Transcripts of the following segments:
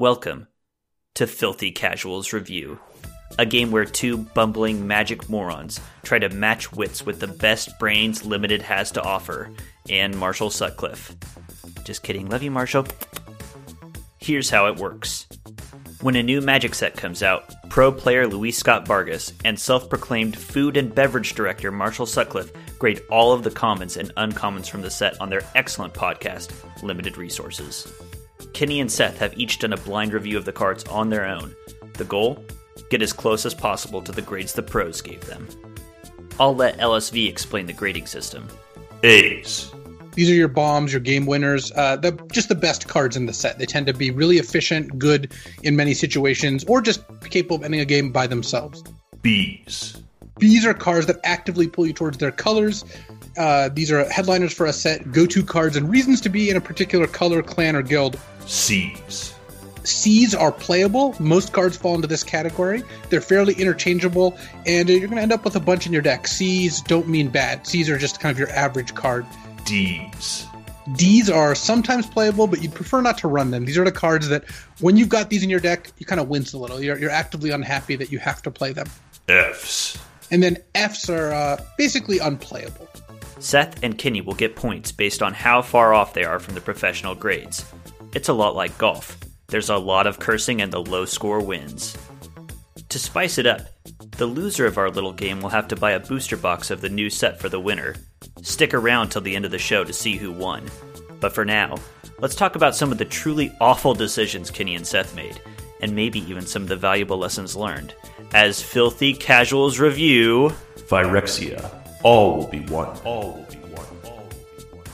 Welcome to Filthy Casuals Review, a game where two bumbling magic morons try to match wits with the best brains Limited has to offer, and Marshall Sutcliffe. Just kidding, love you, Marshall. Here's how it works. When a new Magic set comes out, pro player Luis Scott Vargas and self-proclaimed food and beverage director Marshall Sutcliffe grade all of the commons and uncommons from the set on their excellent podcast, Limited Resources. Kenny and Seth have each done a blind review of the cards on their own. The goal? Get as close as possible to the grades the pros gave them. I'll let LSV explain the grading system. A's. These are your bombs, your game winners, just the best cards in the set. They tend to be really efficient, good in many situations, or just capable of ending a game by themselves. B's. B's are cards that actively pull you towards their colors. These are headliners for a set, go-to cards, and reasons to be in a particular color, clan, or guild. C's. C's are playable. Most cards fall into this category. They're fairly interchangeable, and you're going to end up with a bunch in your deck. C's don't mean bad. C's are just kind of your average card. D's. D's are sometimes playable, but you'd prefer not to run them. These are the cards that, when you've got these in your deck, you kind of wince a little. You're actively unhappy that you have to play them. F's. And then F's are basically unplayable. Seth and Kenny will get points based on how far off they are from the professional grades. It's a lot like golf. There's a lot of cursing and the low score wins. To spice it up, the loser of our little game will have to buy a booster box of the new set for the winner. Stick around till the end of the show to see who won. But for now, let's talk about some of the truly awful decisions Kenny and Seth made, and maybe even some of the valuable lessons learned, as Filthy Casuals Review... Phyrexia. All will be one. All will be one. All will be one.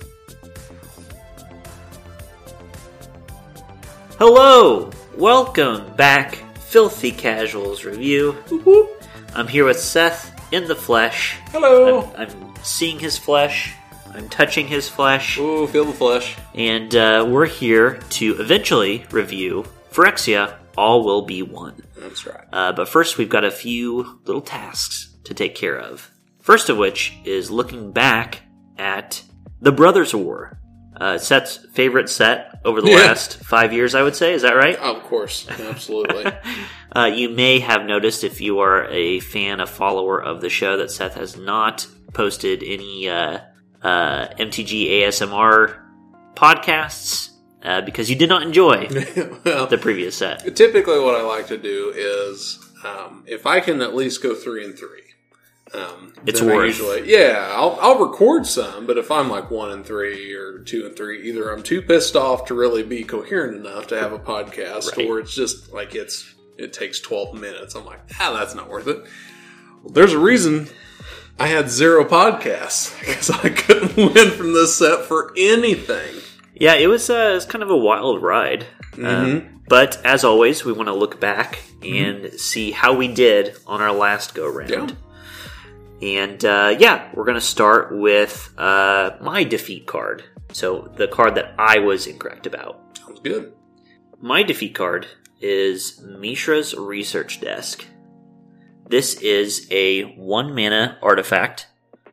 Hello! Welcome back, Filthy Casuals Review. Whoop. I'm here with Seth in the flesh. Hello! I'm seeing his flesh. I'm touching his flesh. Ooh, feel the flesh. And we're here to eventually review Phyrexia, All Will Be One. That's right. But first, we've got a few little tasks to take care of. First of which is looking back at the Brothers War. Seth's favorite set over the last 5 years, I would say. Is that right? Oh, of course. Absolutely. You may have noticed, if you are a fan, a follower of the show, that Seth has not posted any MTG ASMR podcasts because you did not enjoy well, the previous set. Typically what I like to do is, if I can at least go 3 and 3. It's worth. I'll record some, but if I'm like 1 and 3 or 2 and 3, either I'm too pissed off to really be coherent enough to have a podcast, right, or it's just like it takes 12 minutes. I'm like, that's not worth it. Well, there's a reason I had 0 podcasts, because I couldn't win from this set for anything. Yeah, it was kind of a wild ride. Mm-hmm. But as always, we want to look back and see how we did on our last go round. Yeah. And we're going to start with my defeat card. So the card that I was incorrect about. Sounds good. My defeat card is Mishra's Research Desk. This is a 1-mana artifact.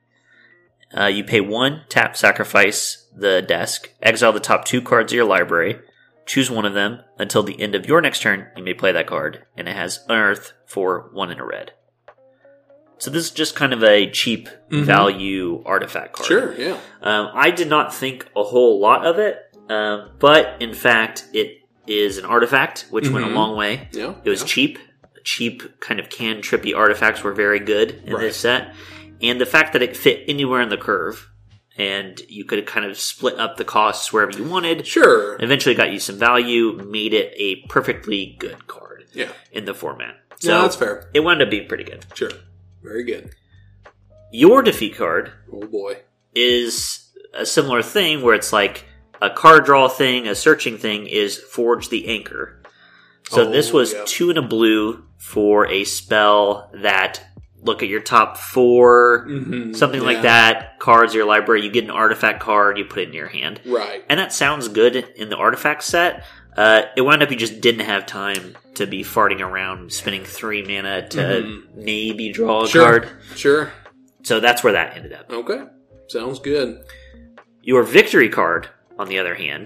You pay 1, tap, sacrifice the desk, exile the top 2 cards of your library, choose one of them. Until the end of your next turn, you may play that card, and it has Unearth for 1 and a red. So this is just kind of a cheap value artifact card. Sure, yeah. I did not think a whole lot of it, but in fact, it is an artifact, which went a long way. Yeah, it was cheap. Cheap, kind of cantrippy artifacts were very good in this set. And the fact that it fit anywhere in the curve, and you could kind of split up the costs wherever you wanted. Sure. Eventually got you some value, made it a perfectly good card in the format. So yeah, that's fair. It wound up being pretty good. Sure. Very good. Your defeat card Oh boy. is a similar thing where it's like a card draw thing, a searching thing is Forge the Anchor. So this was 2 and a blue for a spell that look at your top 4, something like that, cards in your library, you get an artifact card, you put it in your hand. Right. And that sounds good in the artifact set. It wound up you just didn't have time to be farting around, spending 3 mana to maybe draw a card. Sure. So that's where that ended up. Okay. Sounds good. Your victory card, on the other hand,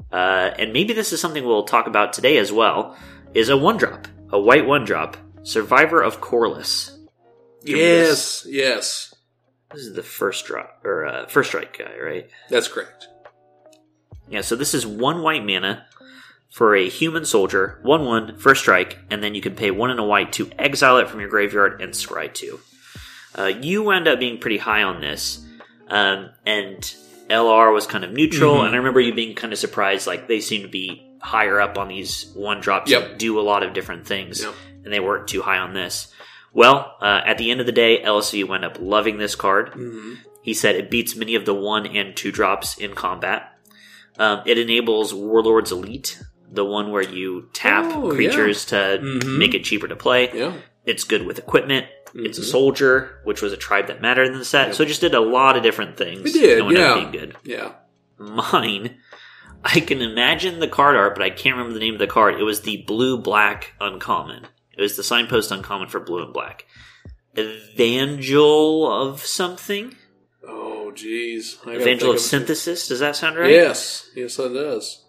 and maybe this is something we'll talk about today as well, is a 1-drop. A white 1-drop. Survivor of Corliss. Yes. Yes. This is the first drop, or first strike guy, right? That's correct. Yeah, so this is 1 white mana for a human soldier, 1/1, first strike, and then you can pay 1 and a white to exile it from your graveyard and scry 2. You wound up being pretty high on this, and LR was kind of neutral, and I remember you being kind of surprised, like, they seem to be higher up on these 1-drops that do a lot of different things, and they weren't too high on this. Well, at the end of the day, LSV wound up loving this card. He said it beats many of the 1 and 2 drops in combat. It enables Warlord's Elite, the one where you tap creatures to make it cheaper to play. Yeah. It's good with equipment. It's a soldier, which was a tribe that mattered in the set. So it just did a lot of different things. It did, and wound up being good. Yeah. Mine, I can imagine the card art, but I can't remember the name of the card. It was the blue-black uncommon. It was the signpost uncommon for blue and black. Evangel of something? Oh, geez. Evangel of Synthesis? Does that sound right? Yes. Yes, that does.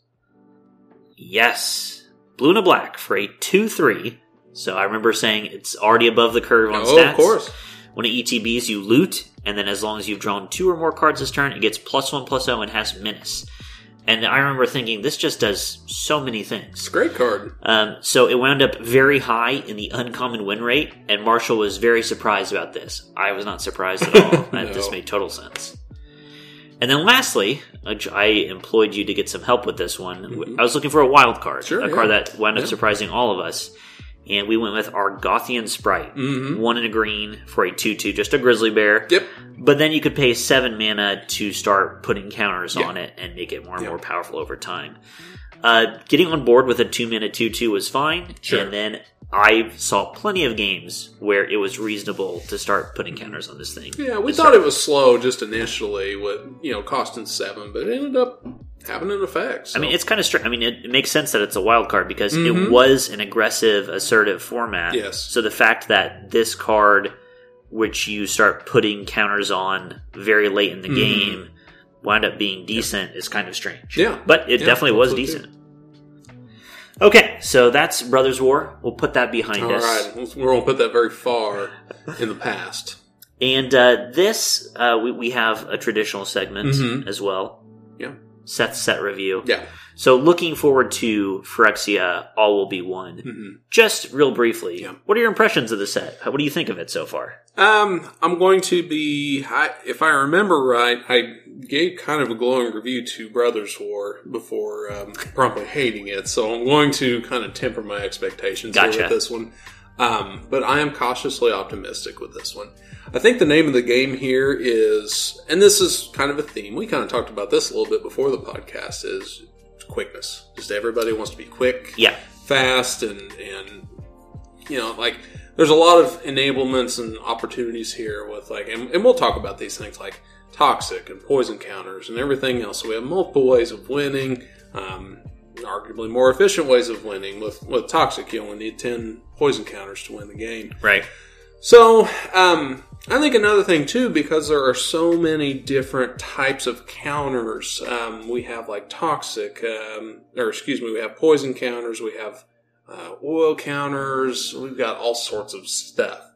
Yes. Blue and a black for a 2/3. So I remember saying it's already above the curve on stats. Oh, of course. When it ETBs, you loot, and then as long as you've drawn 2 or more cards this turn, it gets +1/+0 and has menace. And I remember thinking, this just does so many things. It's a great card. So it wound up very high in the uncommon win rate, and Marshall was very surprised about this. I was not surprised at all. No. This made total sense. And then lastly, I employed you to get some help with this one. I was looking for a wild card. Card that wound up surprising all of us. And we went with Argothian Sprite. 1 and a green for a 2/2, just a grizzly bear. Yep. But then you could pay 7 mana to start putting counters on it and make it more and more powerful over time. Getting on board with a 2 mana 2/2 was fine. Sure. And then I saw plenty of games where it was reasonable to start putting counters on this thing. Yeah, we thought it was slow just initially with, costing 7, but it ended up having an effect. So. I mean, it's kind of strange. I mean, it makes sense that it's a wild card because it was an aggressive, assertive format. Yes. So the fact that this card, which you start putting counters on very late in the game, wound up being decent is kind of strange. Yeah. But it definitely was decent. Okay, so that's Brothers War. We'll put that behind us. All right. We won't put that very far in the past. And this, we have a traditional segment as well. Yeah. Seth's set review. Yeah. So looking forward to Phyrexia, All Will Be One. Just real briefly, what are your impressions of the set? What do you think of it so far? I'm going to be, if I remember right, I gave kind of a glowing review to Brothers War before promptly hating it, so I'm going to kind of temper my expectations here with this one. But I am cautiously optimistic with this one. I think the name of the game here is, and this is kind of a theme, we kind of talked about this a little bit before the podcast, is quickness. Just everybody wants to be quick, fast, and there's a lot of enablements and opportunities here with and we'll talk about these things like toxic and poison counters and everything else. So we have multiple ways of winning, arguably more efficient ways of winning. With toxic, you only need 10 poison counters to win the game. Right. So, I think another thing too, because there are so many different types of counters, we have toxic, we have poison counters, we have oil counters, we've got all sorts of stuff.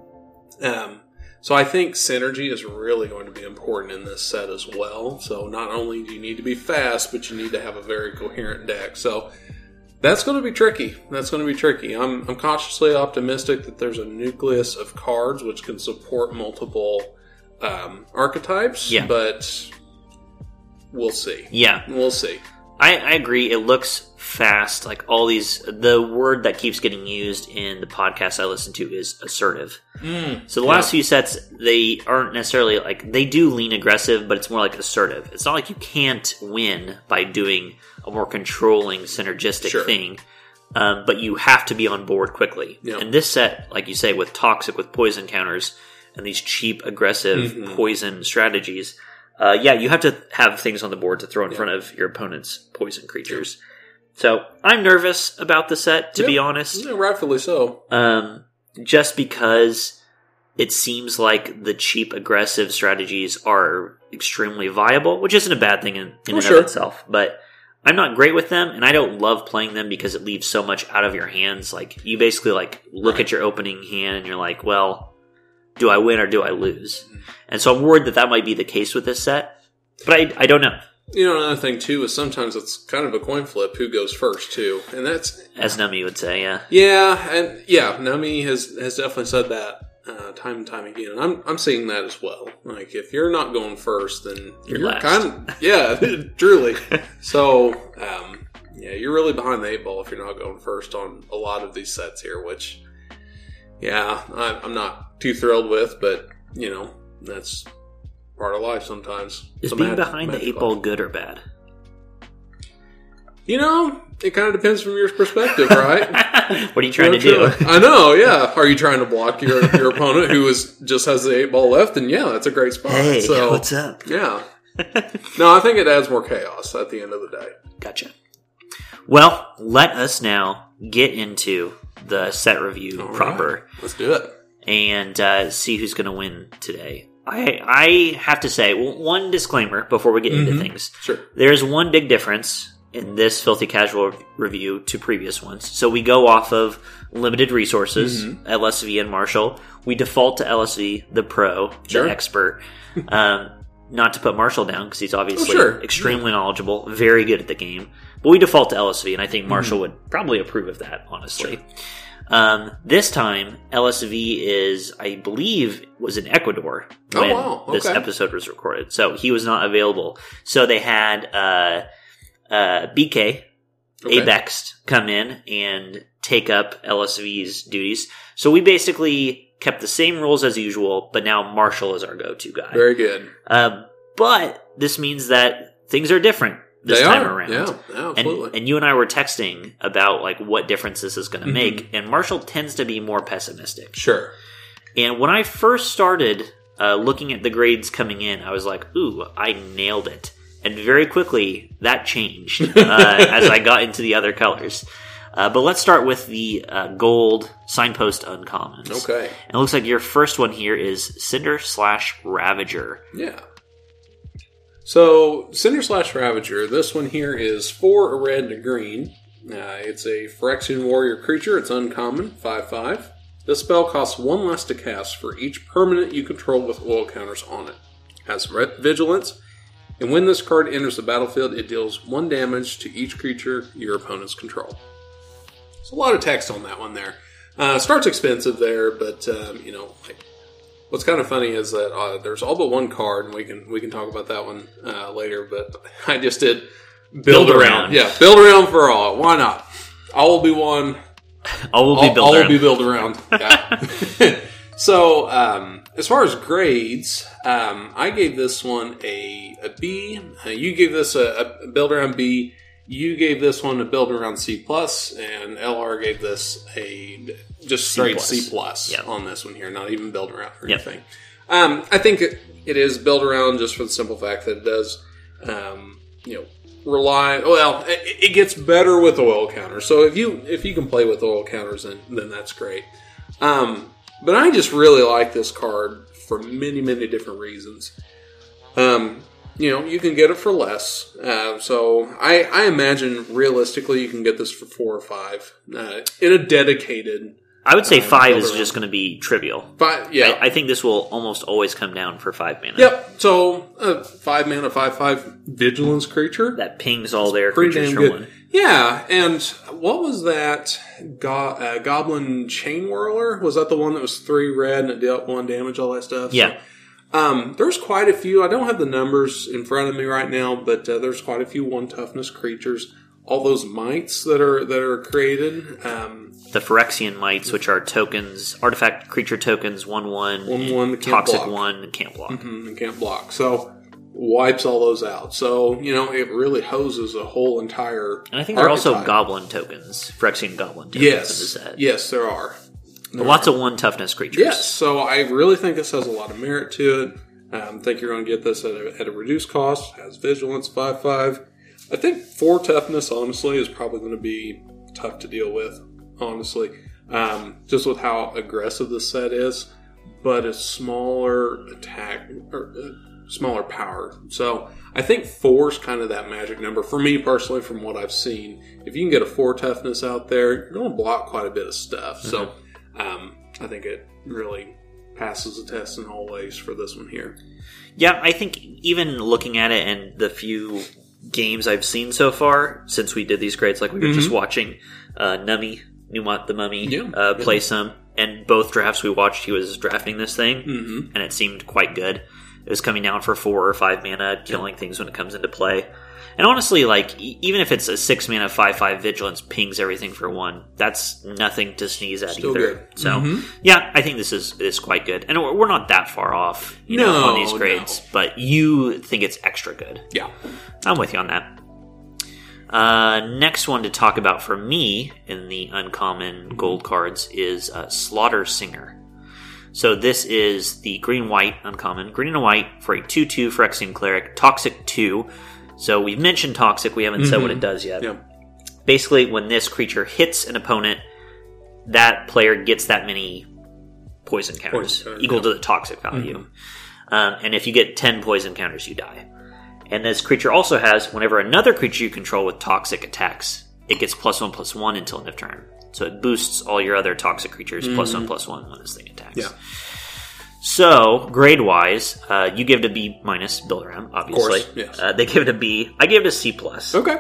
So I think synergy is really going to be important in this set as well. So not only do you need to be fast, but you need to have a very coherent deck. So that's going to be tricky. I'm cautiously optimistic that there's a nucleus of cards which can support multiple archetypes, but we'll see. Yeah. We'll see. I agree. It looks fast. All these, the word that keeps getting used in the podcast I listen to is assertive. So the last few sets, they aren't necessarily they do lean aggressive, but it's more assertive. It's not like you can't win by doing a more controlling, synergistic thing, but you have to be on board quickly. And this set, like you say, with toxic, with poison counters, and these cheap, aggressive poison strategies, you have to have things on the board to throw in front of your opponent's poison creatures. So I'm nervous about the set, to be honest. Yeah, rightfully so. Just because it seems like the cheap, aggressive strategies are extremely viable, which isn't a bad thing in and of itself. But I'm not great with them, and I don't love playing them because it leaves so much out of your hands. Like, you basically, like, look at your opening hand, and you're like, well, do I win or do I lose? And so I'm worried that might be the case with this set, but I don't know. You know, another thing, too, is sometimes it's kind of a coin flip who goes first, too. And that's... As Numi would say, yeah. Yeah, and Numi has definitely said that time and time again. And I'm seeing that as well. Like, if you're not going first, then you're last. kind of... Yeah, truly. So, you're really behind the 8 ball if you're not going first on a lot of these sets here, which, I'm not too thrilled with, but, that's... part of life sometimes. Is being behind the 8 ball good or bad? It kind of depends from your perspective, right? What are you trying to do? I know, yeah. Are you trying to block your opponent who just has the 8 ball left? And yeah, that's a great spot. Hey, what's up? Yeah. No, I think it adds more chaos at the end of the day. Gotcha. Well, let us now get into the set review proper. Right. Let's do it. And see who's going to win today. I have to say, one disclaimer before we get into things. Sure. There's one big difference in this Filthy Casual review to previous ones. So we go off of limited resources, LSV and Marshall. We default to LSV, the pro, the expert. Not to put Marshall down, because he's obviously extremely knowledgeable, very good at the game. But we default to LSV, and I think Marshall would probably approve of that, honestly. Sure. This time, LSV I believe, was in Ecuador when this episode was recorded. So he was not available. So they had BK, Abex, come in and take up LSV's duties. So we basically kept the same rules as usual, but now Marshall is our go-to guy. Very good. But this means that things are different this time around. Yeah, absolutely. And you and I were texting about like what difference this is going to make, and Marshall tends to be more pessimistic. Sure. And when I first started looking at the grades coming in, I was like, ooh, I nailed it. And very quickly, that changed as I got into the other colors. But let's start with the gold signpost uncommons. Okay. And it looks like your first one here is Cinder/Ravager. Yeah. So, Cinder/Ravager, this one here is 4 a red and a green. It's a Phyrexian warrior creature. It's uncommon, 5/5. This spell costs 1 less to cast for each permanent you control with oil counters on it. Has vigilance, and when this card enters the battlefield, it deals 1 damage to each creature your opponents control. There's a lot of text on that one there. Starts expensive there, but what's kind of funny is that there's all but 1 card, and we can talk about that one later. But I just did build around. Yeah, build around for all. Why not? All will be one. All will be built around. Yeah. So as far as grades, I gave this one a B. You gave this a build around B. You gave this one a build around C+, and LR gave this a just straight C+, on this one here, not even build around or anything. I think it is build around just for the simple fact that it does, rely. Well, it gets better with oil counters. So if you can play with oil counters, then that's great. But I just really like this card for many, many different reasons. You can get it for less. So I imagine realistically you can get this for 4 or 5 in a dedicated. I would say 5 is just going to be trivial. 5, yeah. I think this will almost always come down for 5 mana. Yep. So 5 mana, 5/5 vigilance creature that pings all their creatures for 1. Yeah, and what was that? Goblin Chain Whirler? Was that the one that was 3 red and it dealt 1 damage, all that stuff? Yeah. There's quite a few. I don't have the numbers in front of me right now, but there's quite a few 1 toughness creatures. All those mites that are created. The Phyrexian mites, which are tokens, artifact creature tokens, 1/1, 1/1, toxic block. 1, can't block. And can't block. So wipes all those out. So it really hoses a whole entire. And I think there are also goblin tokens, Phyrexian goblin tokens in the set. Yes, there are. Lots of 1 toughness creatures. Yes, so I really think this has a lot of merit to it. I think you're going to get this at a reduced cost. Has vigilance, 5/5. I think 4 toughness, honestly, is probably going to be tough to deal with, honestly. Just with how aggressive this set is. But a smaller attack, or smaller power. So I think 4 is kind of that magic number. For me personally, from what I've seen, if you can get a 4 toughness out there, you're going to block quite a bit of stuff. Mm-hmm. So I think it really passes the test in all ways for this one here. Yeah, I think even looking at it and the few games I've seen so far since we did these grades, like we were just watching Newmont the Mummy play some, and both drafts we watched, he was drafting this thing, and it seemed quite good. It was coming down for 4 or 5 mana, killing things when it comes into play. And honestly, like, even if it's a 6 mana 5/5 vigilance pings everything for 1, that's nothing to sneeze at Still either. good. So, yeah, I think this is quite good. And we're not that far off on these grades, but you think it's extra good. Yeah. I'm with you on that. Next one to talk about for me in the uncommon gold cards is Slaughter Singer. So this is the green-white uncommon. Green and white for a 2/2 Phyrexian Cleric. Toxic 2. So we've mentioned Toxic. We haven't said what it does yet. Yeah. Basically, when this creature hits an opponent, that player gets that many poison counters, equal to the Toxic value. And if you get 10 poison counters, you die. And this creature also has, whenever another creature you control with Toxic attacks, it gets +1/+1 until end of turn. So it boosts all your other Toxic creatures +1/+1 when this thing attacks. Yeah. So, grade-wise, you give it a B- build around, obviously. Of course, yes. They give it a B. I give it a C+. Okay.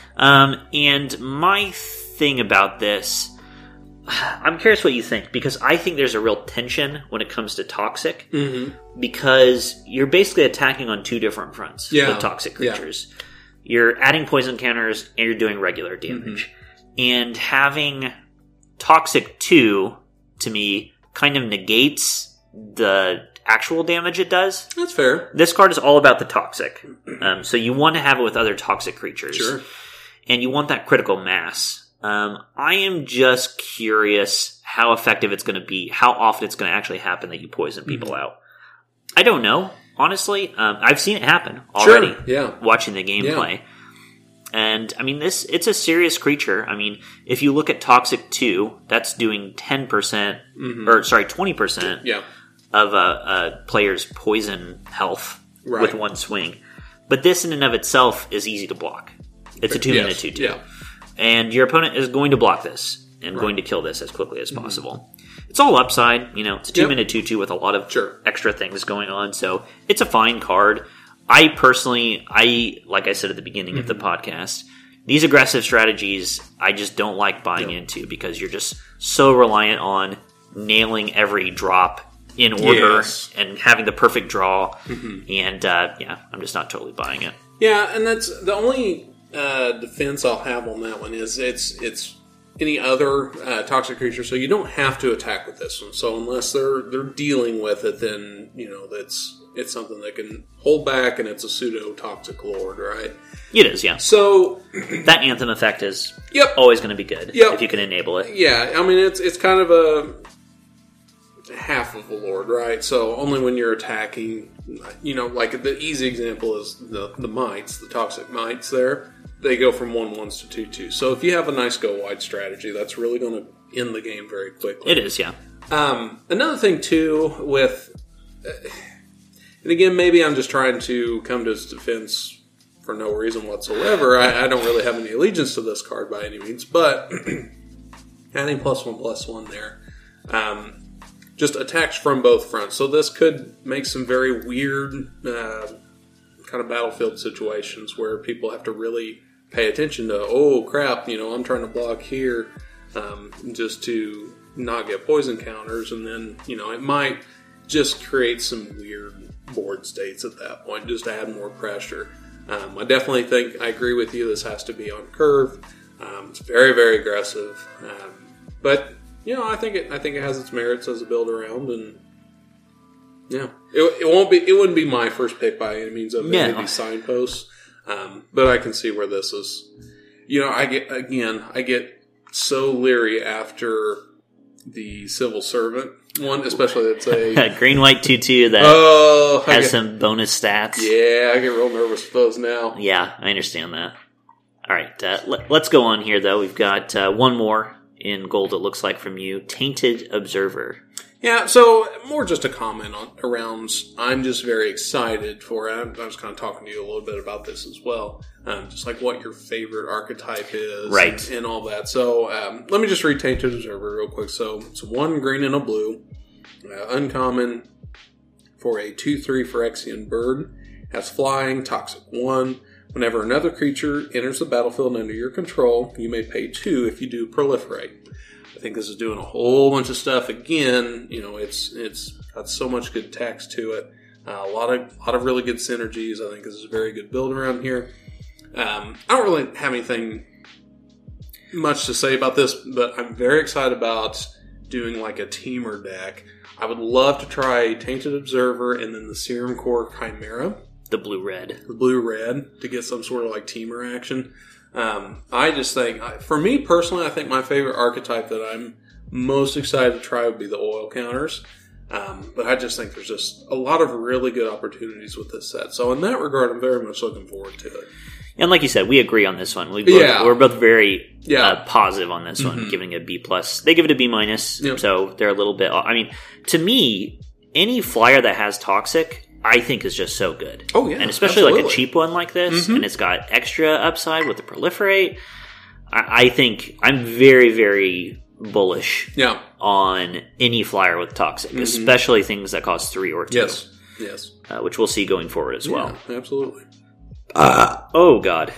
And my thing about this, I'm curious what you think, because I think there's a real tension when it comes to Toxic, because you're basically attacking on 2 different fronts with Toxic creatures. Yeah. You're adding poison counters, and you're doing regular damage. And having Toxic 2, to me, kind of negates the actual damage it does. That's fair. This card is all about the Toxic. So you want to have it with other Toxic creatures. Sure. And you want that critical mass. I am just curious how effective it's going to be, how often it's going to actually happen that you poison people out. I don't know, honestly. I've seen it happen already, watching the gameplay. Yeah. And, I mean, it's a serious creature. I mean, if you look at Toxic 2, that's doing 10%, 20% of a player's poison health with 1 swing. But this in and of itself is easy to block. It's a 2-minute 2/2. Yeah. And your opponent is going to block this and going to kill this as quickly as possible. It's all upside. It's a 2-minute 2/2 with a lot of extra things going on. So it's a fine card. I personally, like I said at the beginning of the podcast, these aggressive strategies I just don't like buying into, because you're just so reliant on nailing every drop in order and having the perfect draw. And I'm just not totally buying it. Yeah, and that's the only defense I'll have on that one is it's any other toxic creature, so you don't have to attack with this one. So unless they're dealing with it, then it's something that can hold back, and it's a pseudo-toxic lord, right? It is, yeah. So that Anthem effect is always going to be good if you can enable it. Yeah, I mean, it's kind of a half of a lord, right? So only when you're attacking, like the easy example is the mites, the toxic mites there. They go from 1/1s to 2/2. So if you have a nice go-wide strategy, that's really going to end the game very quickly. It is, yeah. Another thing, too, with... and again, maybe I'm just trying to come to its defense for no reason whatsoever. I don't really have any allegiance to this card by any means, but adding +1/+1 there just attacks from both fronts. So this could make some very weird kind of battlefield situations where people have to really pay attention to, oh crap, I'm trying to block here just to not get poison counters, and then, it might just create some weird board states at that point, just to add more pressure. I definitely think, I agree with you, this has to be on curve. It's very, very aggressive. But, I think it has its merits as a build around, and it wouldn't be my first pick by any means of maybe Signposts. But I can see where this is. I get so leery after the Civil Servant one, especially that's a green-white 2/2 that has some bonus stats. Yeah, I get real nervous with those now. Yeah, I understand that. All right, let's go on here, though. We've got one more in gold, it looks like, from you. Tainted Observer. Yeah, so more just a comment around. I'm just very excited for it. I was kind of talking to you a little bit about this as well, just like what your favorite archetype is, right, and all that. So let me just read Tainted Observer real quick. So it's 1 green and a blue, uncommon for a 2/3 Phyrexian bird. Has flying, toxic 1. Whenever another creature enters the battlefield under your control, you may pay 2 if you do proliferate. I think this is doing a whole bunch of stuff. Again, it's got so much good text to it. A lot of really good synergies. I think this is a very good build around here. I don't really have anything much to say about this, but I'm very excited about doing like a teamer deck. I would love to try Tainted Observer and then the Serum Core Chimera. The blue-red. The blue-red to get some sort of like teamer action. I just think, for me personally, I think my favorite archetype that I'm most excited to try would be the oil counters. But I just think there's just a lot of really good opportunities with this set. So in that regard, I'm very much looking forward to it. And like you said, we agree on this one. We're both very positive on this one, giving it a B+. They give it a B-, so they're a little bit... I mean, to me, any flyer that has Toxic, I think is just so good. Oh, yeah. And especially like a cheap one like this, and it's got extra upside with the Proliferate. I think I'm very, very bullish on any flyer with Toxic, especially things that cost 3 or 2. Yes. Which we'll see going forward as well. Absolutely. Oh, God.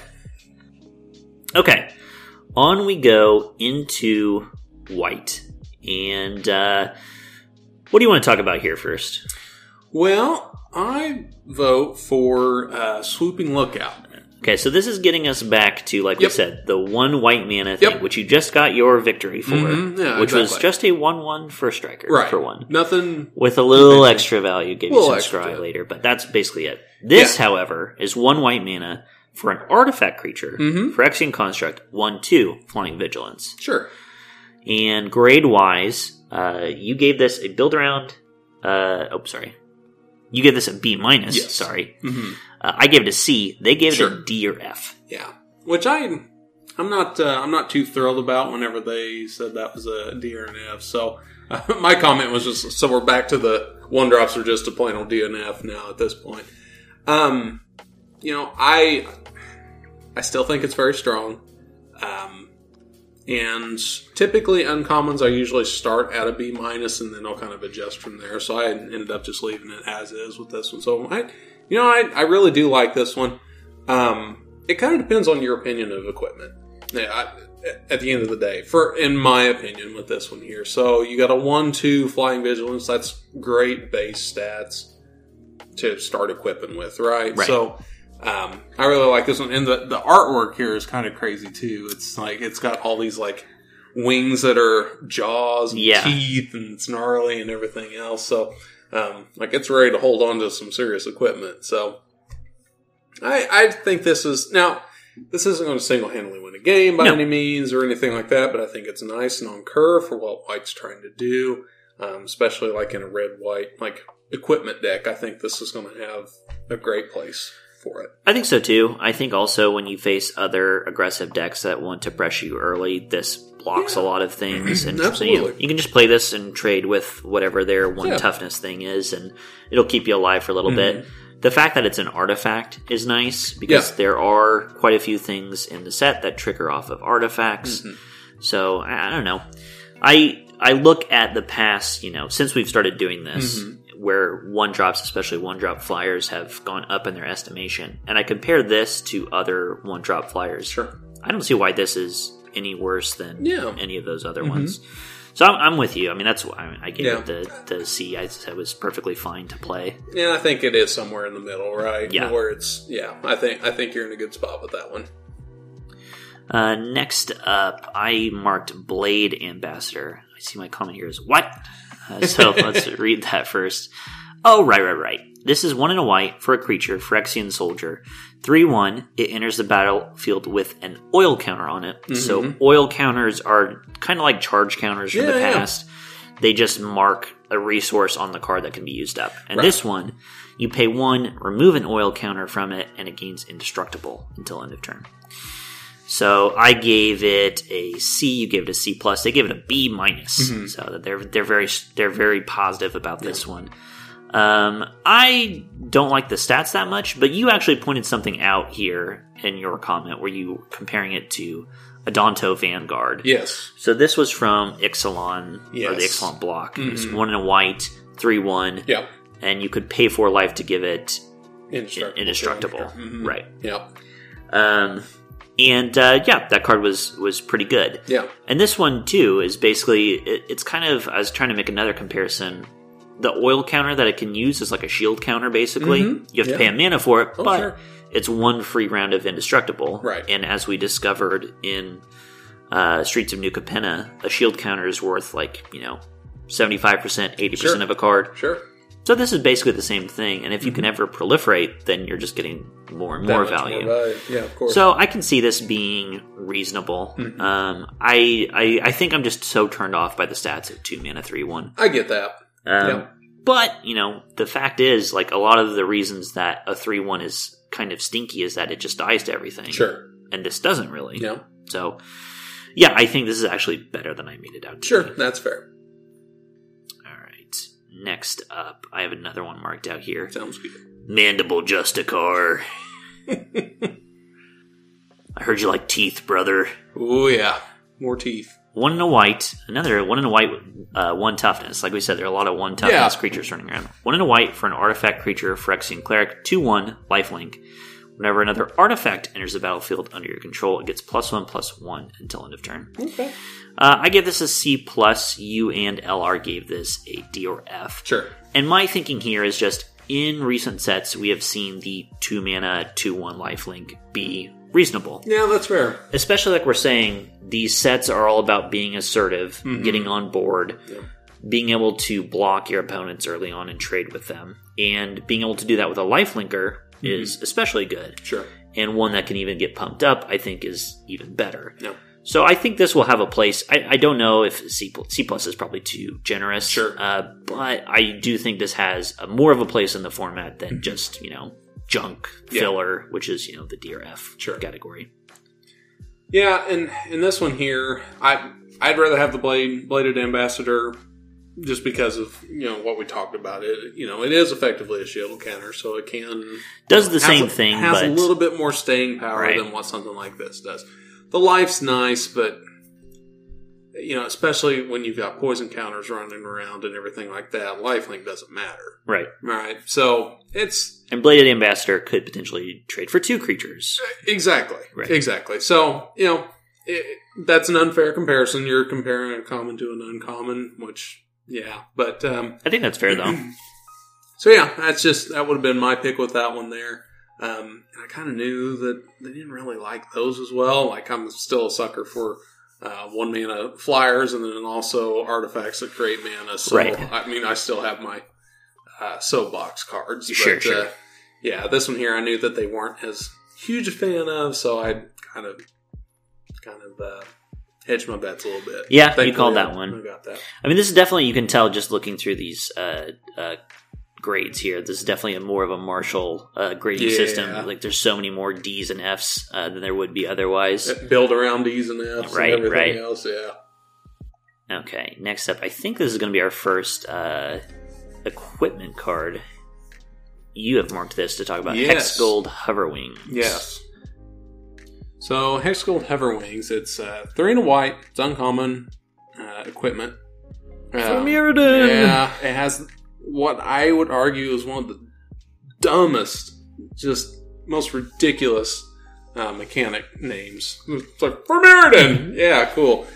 Okay. On we go into white. And what do you want to talk about here first? Well, I vote for Swooping Lookout. Okay, so this is getting us back to, like we said, the 1 white mana thing, which you just got your victory for, which was just a 1/1 first striker for 1. Nothing. With a little extra value, gave you some scry later, but that's basically it. This, however, is 1 white mana for an artifact creature, Phyrexian Construct, 1/2, Flying Vigilance. Sure. And grade-wise, you gave this a build around... You gave this a B-, sorry. I gave it a C. They gave it a D or F. Yeah. Which I'm not too thrilled about whenever they said that was a D or an F. So my comment was just, so we're back to the 1-drops are just a plain old D and F now at this point. I still think it's very strong. And typically uncommons I usually start at a B- and then I'll kind of adjust from there. So I ended up just leaving it as is with this one. So I really do like this one. It kind of depends on your opinion of equipment. At the end of the day, in my opinion with this one here. So you got a 1/2 Flying Vigilance. That's great base stats to start equipping with, right? So I really like this one, and the artwork here is kind of crazy too. It's like it's got all these like wings that are jaws and teeth and it's gnarly and everything else. So it's ready to hold on to some serious equipment. So I think this isn't going to single-handedly win a game by any means or anything like that, but I think it's nice and on curve for what White's trying to do, especially like in a red-white like equipment deck. I think this is going to have a great place for it. I think so too. I think also when you face other aggressive decks that want to pressure you early, this blocks a lot of things. And Absolutely. So you can just play this and trade with whatever their one toughness thing is, and it'll keep you alive for a little bit. The fact that it's an artifact is nice because there are quite a few things in the set that trigger off of artifacts. So I don't know. I look at the past, since we've started doing this, where 1-drops, especially 1-drop flyers, have gone up in their estimation. And I compare this to other 1-drop flyers. Sure. I don't see why this is any worse than any of those other ones. So I'm with you. I mean, that's why I gave it the C. I said it was perfectly fine to play. Yeah, I think it is somewhere in the middle, right? Yeah. Where it's, I think you're in a good spot with that one. Next up, I marked Blade Ambassador. I see my comment here is, what? So let's read that first. Oh, right. This is 1 and a white for a creature, Phyrexian Soldier. 3/1, it enters the battlefield with an oil counter on it. So oil counters are kind of like charge counters from the past. They just mark a resource on the card that can be used up. And this one, you pay 1, remove an oil counter from it, and it gains indestructible until end of turn. So I gave it a C. You gave it a C plus. They gave it a B minus. So that they're very positive about this one. I don't like the stats that much, but you actually pointed something out here in your comment where you were comparing it to Adonto Vanguard. Yes. So this was from Ixalan, or the Yes. Ixalan block. It was 1 in a white, 3/1. Yep. And you could pay 4 life to give it Indestructible. Right. Yep. That card was pretty good. Yeah. And this one, too, is basically, it's kind of, I was trying to make another comparison. The oil counter that it can use is like a shield counter, basically. You have to pay a mana for it, but sure. it's 1 free round of Indestructible. Right. And as we discovered in Streets of New Capenna, a shield counter is worth 75%, 80% of a card. Sure. So this is basically the same thing, and if you can ever proliferate, then you're just getting more and more value. Yeah, of course. So I can see this being reasonable. I think I'm just so turned off by the stats at 2 mana 3/1. I get that. But the fact is, like, a lot of the reasons that a 3/1 is kind of stinky is that it just dies to everything. Sure. And this doesn't really. Yeah. So yeah, I think this is actually better than I made it out to Sure, be. that's fair. Next up, I have another one marked out here. Sounds good. Mandible Justicar. I heard you like teeth, brother. Oh, yeah. More teeth. 1 in a white. Another 1 in a white, 1 toughness. Like we said, there are a lot of 1 toughness creatures running around. 1 in a white for an artifact creature, Phyrexian Cleric. 2/1, lifelink. Whenever another artifact enters the battlefield under your control, it gets +1/+1 until end of turn. Okay. I give this a C+. You and LR gave this a D or F. Sure. And my thinking here is just, in recent sets, we have seen the 2 mana, 2/1 lifelink be reasonable. Yeah, that's fair. Especially like we're saying, these sets are all about being assertive, getting on board, being able to block your opponents early on and trade with them. And being able to do that with a lifelinker is especially good. Sure. And one that can even get pumped up, I think, is even better. Yeah. So I think this will have a place. I don't know if C plus is probably too generous. Sure. But I do think this has more of a place in the format than just, junk filler, which is, the D or F category. Yeah, and in this one here, I'd rather have the Bladed Ambassador just because of, what we talked about. It is effectively a shield counter, so it does the same thing, has but a little bit more staying power than what something like this does. The life's nice, but especially when you've got poison counters running around and everything like that, lifelink doesn't matter. Right. Right. So and Bladed Ambassador could potentially trade for 2 creatures. Exactly. Right. Exactly. So, that's an unfair comparison. You're comparing a common to an uncommon, which, but I think that's fair, though. So, that would have been my pick with that one there. And I kind of knew that they didn't really like those as well. Like, I'm still a sucker for 1 mana flyers and then also artifacts that create mana. So, right. I still have my soapbox cards. Sure, but, sure. This one here I knew that they weren't as huge a fan of, so I kind of hedged my bets a little bit. Yeah, Thankfully, you called that one. I got that. I mean, this is definitely, you can tell just looking through these grades here, this is definitely more of a Marshall grading system. Like, there's so many more D's and F's than there would be otherwise. Build around D's and F's and everything else, Okay, next up, I think this is going to be our first equipment card. You have marked this to talk about Hexgold Hoverwings. Yes. So, Hexgold Hoverwings, it's 3 in a white, it's uncommon equipment. From Mirrodin! Yeah, it has what I would argue is one of the dumbest, just most ridiculous mechanic names. It's like, for Mirrodin! Yeah, cool.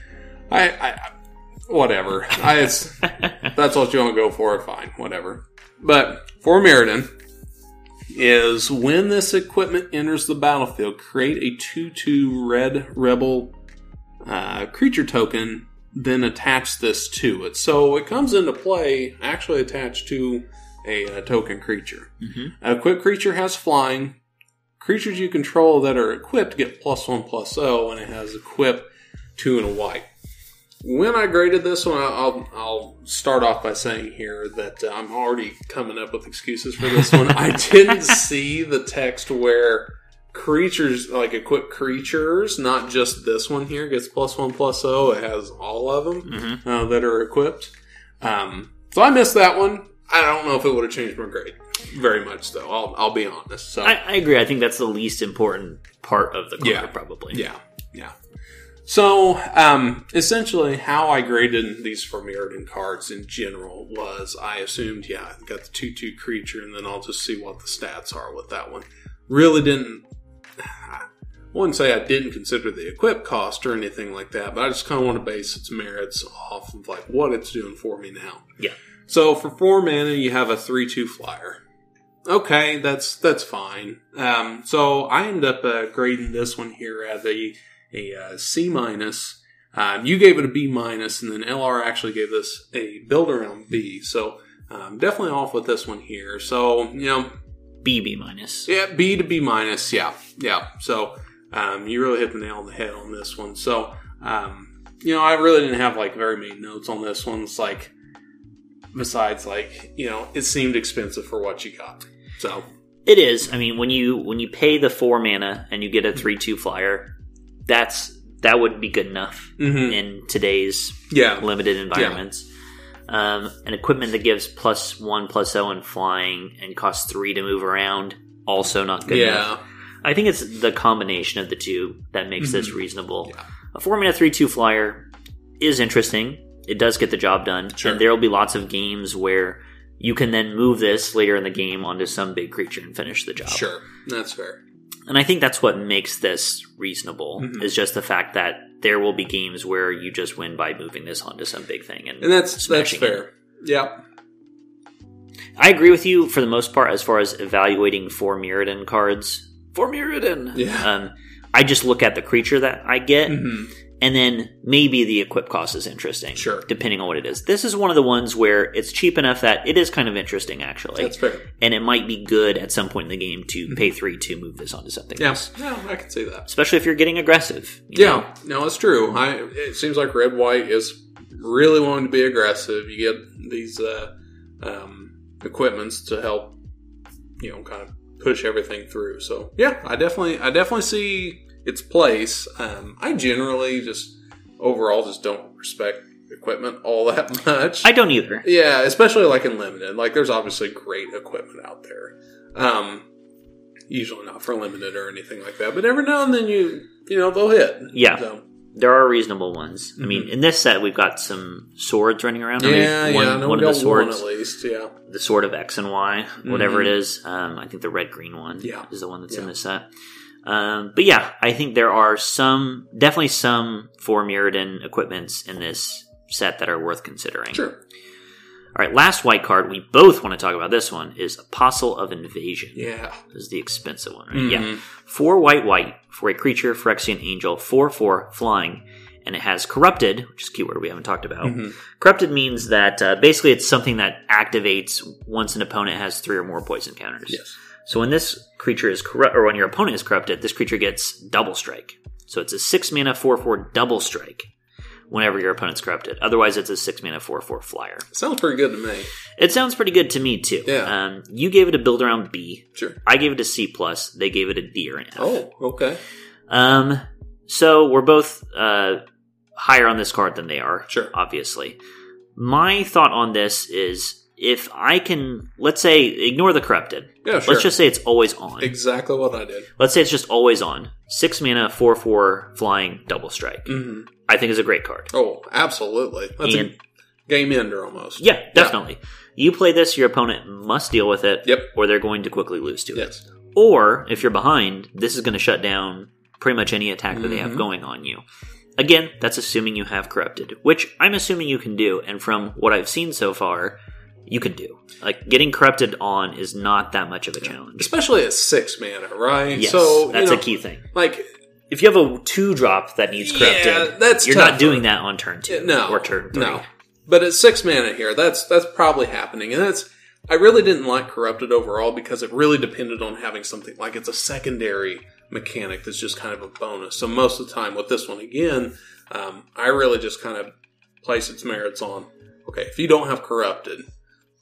Whatever. That's what you want to go for, fine, whatever. But for Mirrodin is when this equipment enters the battlefield, create a 2/2 red rebel creature token, then attach this to it. So it comes into play actually attached to a token creature. A equipped creature has flying. Creatures you control that are equipped get +1/+0, and it has equip 2 in a white. When I graded this one, I'll start off by saying here that I'm already coming up with excuses for this one. I didn't see the text where creatures, like equipped creatures, not just this one here gets +1/+0. It has all of them that are equipped. So I missed that one. I don't know if it would have changed my grade very much, though. I'll be honest. So I agree. I think that's the least important part of the card, probably. Yeah. So, essentially, how I graded these for Mirrodin cards in general was I assumed, I got the 2/2 creature, and then I'll just see what the stats are with that one. Really I wouldn't say I didn't consider the equip cost or anything like that, but I just kind of want to base its merits off of like what it's doing for me now. Yeah. So for 4 mana, you have a 3/2 flyer. Okay, that's fine. So I end up grading this one here at a C-. You gave it a B-, and then LR actually gave this a build around B. So definitely off with this one here. So B-. Yeah, B to B-. Yeah. So you really hit the nail on the head on this one. So I really didn't have like very many notes on this one. It's like besides like it seemed expensive for what you got. So it is. I mean, when you pay the 4 mana and you get a 3/2 flyer, that would be good enough in today's limited environments. An equipment that gives +1/+0 and flying and costs 3 to move around, also not good enough. I think it's the combination of the two that makes this reasonable. Yeah. A 4 mana 3/2 flyer is interesting. It does get the job done. Sure. And there will be lots of games where you can then move this later in the game onto some big creature and finish the job. Sure, that's fair. And I think that's what makes this reasonable, is just the fact that there will be games where you just win by moving this onto some big thing. And that's fair. Yeah. I agree with you for the most part as far as evaluating for Mirrodin cards. For Mirrodin! Yeah. I just look at the creature that I get, and then maybe the equip cost is interesting. Sure. Depending on what it is. This is one of the ones where it's cheap enough that it is kind of interesting, actually. That's fair. And it might be good at some point in the game to pay 3 to move this onto something else. Yeah, I can see that. Especially if you're getting aggressive. You know? No, it's true. It seems like Red-White is really wanting to be aggressive. You get these equipments to help, kind of push everything through. So, yeah, I definitely see its place. I generally overall don't respect equipment all that much. I don't either. Yeah, especially like in limited. Like there's obviously great equipment out there. Usually not for limited or anything like that, but every now and then they'll hit. Yeah. So. There are reasonable ones. I mean, in this set we've got some swords running around. One of the swords, at least. Yeah, the sword of X and Y, whatever it is. I think the red-green one is the one that's in this set. But yeah, I think there are definitely some for Mirrodin equipments in this set that are worth considering. Sure. All right, last white card we both want to talk about. This one is Apostle of Invasion. Yeah, this is the expensive one, right? Yeah, 4 white for a creature, Phyrexian Angel, 4/4 flying, and it has Corrupted, which is a keyword we haven't talked about. Corrupted means that basically it's something that activates once an opponent has 3 or more poison counters. Yes. So when this creature is or when your opponent is corrupted, this creature gets double strike. So it's a 6 mana 4/4 double strike whenever your opponent's corrupted. Otherwise, it's a 6 mana 4/4 flyer. Sounds pretty good to me. It sounds pretty good to me too. Yeah. You gave it a build around B. Sure. I gave it a C+. They gave it a D or an F. Oh, okay. So we're both higher on this card than they are. Sure. Obviously. My thought on this is, if I can, let's say, ignore the corrupted. Yeah, sure. Let's just say it's always on. Exactly what I did. Let's say it's just always on. 6 mana, 4/4 flying, double strike. I think is a great card. Oh, absolutely. That's a game ender almost. Yeah, definitely. You play this, your opponent must deal with it. Yep. Or they're going to quickly lose to it. Yes. Or, if you're behind, this is going to shut down pretty much any attack that they have going on you. Again, that's assuming you have corrupted, which I'm assuming you can do, and from what I've seen so far, you can do. Like, getting corrupted on is not that much of a challenge. Especially at 6 mana, right? Yes, so, that's a key thing. Like, if you have a 2-drop that needs corrupted, you're tougher. Not doing that on turn 2 or turn 3. No. But at 6 mana here, that's probably happening. And I really didn't like corrupted overall because it really depended on having something like it's a secondary mechanic that's just kind of a bonus. So most of the time with this one, again, I really just kind of place its merits on, okay, if you don't have corrupted,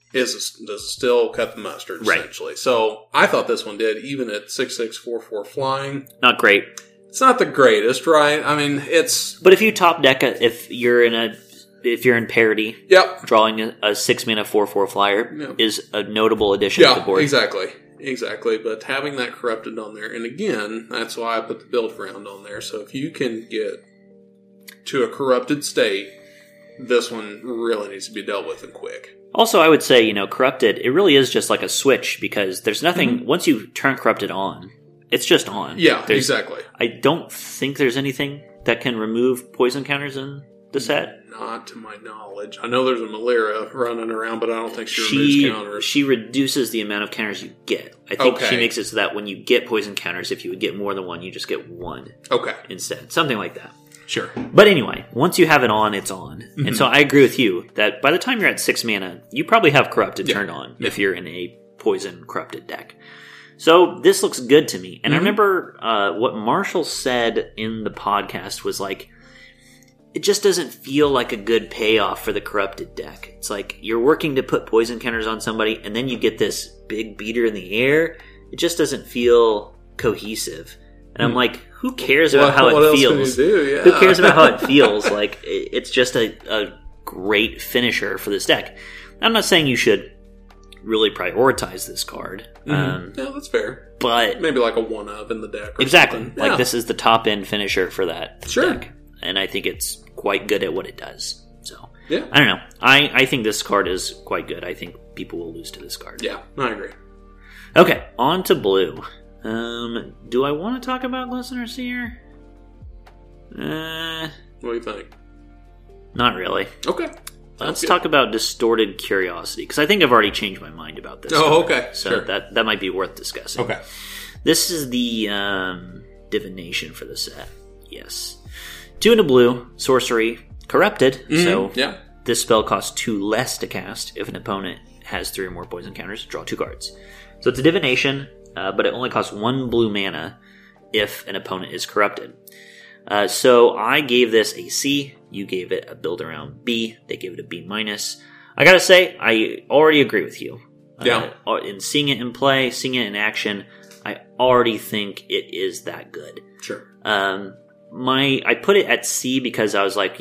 does still cut the mustard, Right. essentially. So I thought this one did, even at 6/6/4/4 flying. Not great. It's not the greatest, right? I mean, it's... But if you top deck, if you're in parity, Yep. drawing a 6-mana 4/4 flyer Yep. is a notable addition to the Yeah, board. exactly. But having that corrupted on there, and again, that's why I put the build round on there. So if you can get to a corrupted state, this one really needs to be dealt with and quick. Also, I would say, Corrupted, it really is just like a switch because there's nothing, once you turn Corrupted on, it's just on. Yeah, There's- exactly. I don't think there's anything that can remove poison counters in the set. Not to my knowledge. I know there's a Malira running around, but I don't think she removes counters. She reduces the amount of counters you get. I think Okay. she makes it so that when you get poison counters, if you would get more than one, you just get one Okay, instead. Something like that. sure. But anyway, once you have it on, it's on. Mm-hmm. And so I agree with you that by the time you're at 6 mana, you probably have Corrupted Yeah. turned on if you're in a poison Corrupted deck. So this looks good to me. And I remember what Marshall said in the podcast was like, it just doesn't feel like a good payoff for the Corrupted deck. It's like you're working to put poison counters on somebody, and then you get this big beater in the air. It just doesn't feel cohesive. And I'm like, who cares about how what it else feels? can you do? Yeah. Who cares about how it feels? Like, it's just a great finisher for this deck. I'm not saying you should really prioritize this card, Yeah, that's fair. but Maybe like a one-of in the deck or exactly, something. like Yeah. this is the top-end finisher for that Sure. deck. And I think it's quite good at what it does. So, Yeah. I don't know. I think this card is quite good. I think people will lose to this card. Yeah, I agree. Okay, on to blue. Do I want to talk about Glistener Seer? What do you think? Not really. Okay. Let's Sounds talk about Distorted Curiosity, because I think I've already changed my mind about this. Oh, card. okay. So Sure. that might be worth discussing. Okay. This is the divination for the set. Yes. 2 and a blue, sorcery, corrupted. So Yeah. this spell costs 2 less to cast. If an opponent has 3 or more poison counters, draw 2 cards. So it's a divination, but it only costs 1 blue mana if an opponent is corrupted. So I gave this a C. You gave it a build around B. They gave it a B minus. I gotta say, I already agree with you. Yeah. In seeing it in play, seeing it in action, I already think it is that good. Sure. I put it at C because I was like,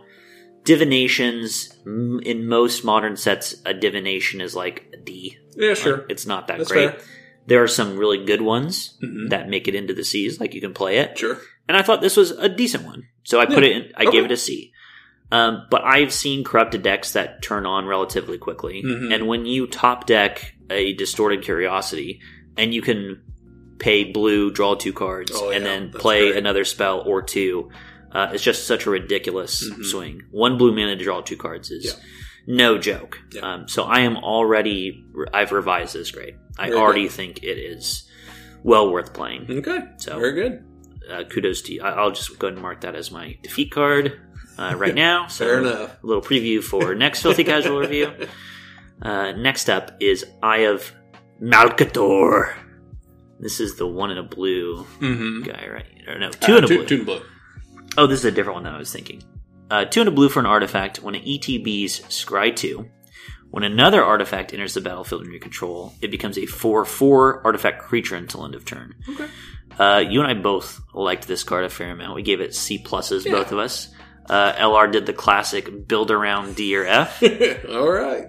divinations in most modern sets, a divination is like a D. Yeah, sure. Like, it's not that That's great. fair. There are some really good ones that make it into the C's, like you can play it. Sure. And I thought this was a decent one, so I put it in. I Okay. gave it a C. But I've seen corrupted decks that turn on relatively quickly, and when you top deck a Distorted Curiosity, and you can pay blue, draw 2 cards, Oh, and yeah, then that's play great. another spell or 2, it's just such a ridiculous swing. 1 blue mana to draw 2 cards is no joke. Yeah. So I am already. I've revised this grade. I Very already good. think it is well worth playing. Okay. So- Very good. Kudos to you. I'll just go ahead and mark that as my defeat card right now. So Fair enough. a little preview for next Filthy Casual review. Next up is Eye of Malcator. This is the 1 in a blue guy, right? Or no, 2 in a blue. Two in blue. Oh, this is a different one than I was thinking. 2 in a blue for an artifact. When it ETBs Scry 2, when another artifact enters the battlefield under your control, it becomes a 4/4 artifact creature until end of turn. Okay. You and I both liked this card a fair amount. We gave it C pluses, both of us. LR did the classic build around D or F. All right.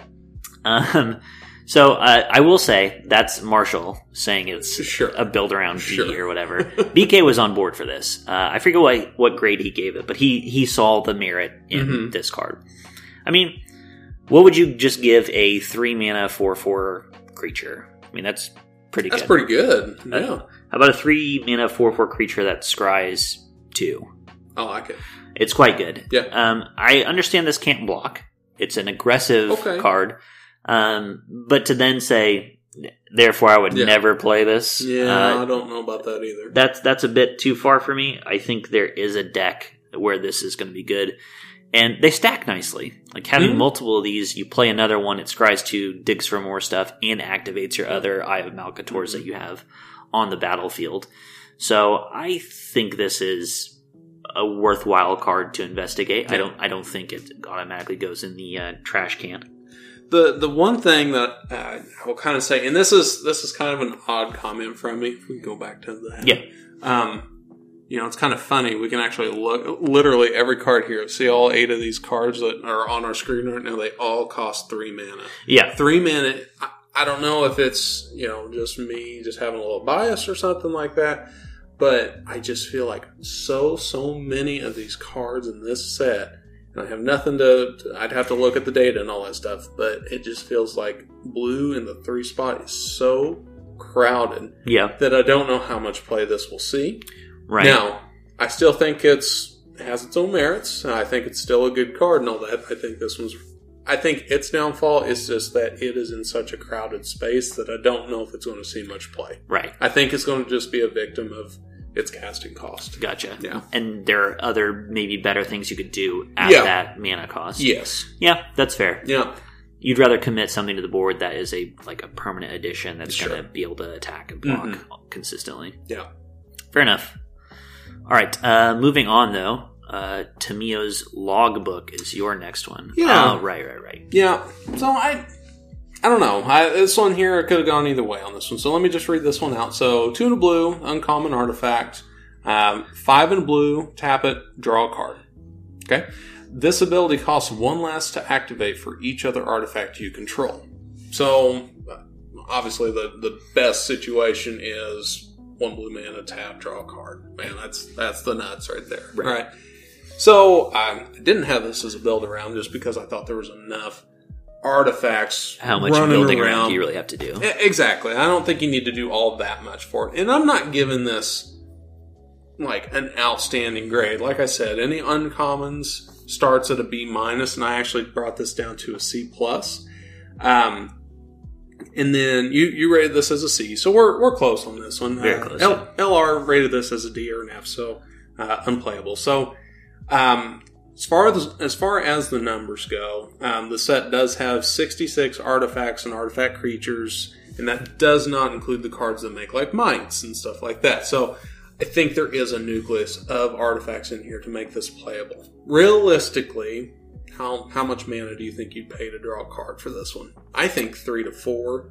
So I will say that's Marshall saying it's Sure. a build around D Sure. or whatever. BK was on board for this. I forget what grade he gave it, but he saw the merit in this card. I mean, what would you just give a 3 mana 4/4 creature? I mean, that's pretty That's good. pretty good. Yeah. How about a 3 mana 4/4 creature that scries 2? I like it. It's quite good. Yeah. I understand this can't block. It's an aggressive Okay. card. But to then say, therefore I would Yeah. never play this. Yeah, I don't know about that either. That's a bit too far for me. I think there is a deck where this is going to be good. And they stack nicely. Like having multiple of these, you play another one, it scries 2, digs for more stuff, and activates your other Eye of Malcators that you have on the battlefield. So I think this is a worthwhile card to investigate. Yeah. I don't think it automatically goes in the trash can. The one thing that I will kind of say, and this is kind of an odd comment from me. If we go back to that, it's kind of funny. We can actually look literally every card here. See all 8 of these cards that are on our screen right now. They all cost 3 mana. Yeah, 3 mana. I don't know if it's just me just having a little bias or something like that, but I just feel like so many of these cards in this set. I have nothing I'd have to look at the data and all that stuff, but it just feels like blue in the 3 spot is so crowded that I don't know how much play this will see. Right. Now, I still think it has its own merits. I think it's still a good card and all that. I think its downfall is just that it is in such a crowded space that I don't know if it's going to see much play. Right. I think it's going to just be a victim of its casting cost. Gotcha. Yeah. And there are other maybe better things you could do at that mana cost. Yes. Yeah, that's fair. Yeah. You'd rather commit something to the board that is a permanent addition that's going to be able to attack and block consistently. Yeah. Fair enough. All right. Moving on, though. Tamio's Logbook is your next one. Yeah. Oh, right. Yeah. So I don't know. This one here, I could have gone either way on this one. So let me just read this one out. So 2 in a blue, uncommon artifact. 5 in a blue, tap it, draw a card. Okay. This ability costs 1 less to activate for each other artifact you control. So obviously the best situation is 1 blue mana, tap, draw a card. Man, that's the nuts right there. Right. So I didn't have this as a build around just because I thought there was enough artifacts. How much running building around do you really have to do? Exactly. I don't think you need to do all that much for it. And I'm not giving this like an outstanding grade. Like I said, any uncommons starts at a B-, and I actually brought this down to a C+. And then you rated this as a C, so we're close on this one. Very close. LR rated this as a D or an F, so unplayable. So as far as the numbers go, the set does have 66 artifacts and artifact creatures, and that does not include the cards that make like mites and stuff like that. So I think there is a nucleus of artifacts in here to make this playable. Realistically, how much mana do you think you'd pay to draw a card for this one? I think 3 to 4.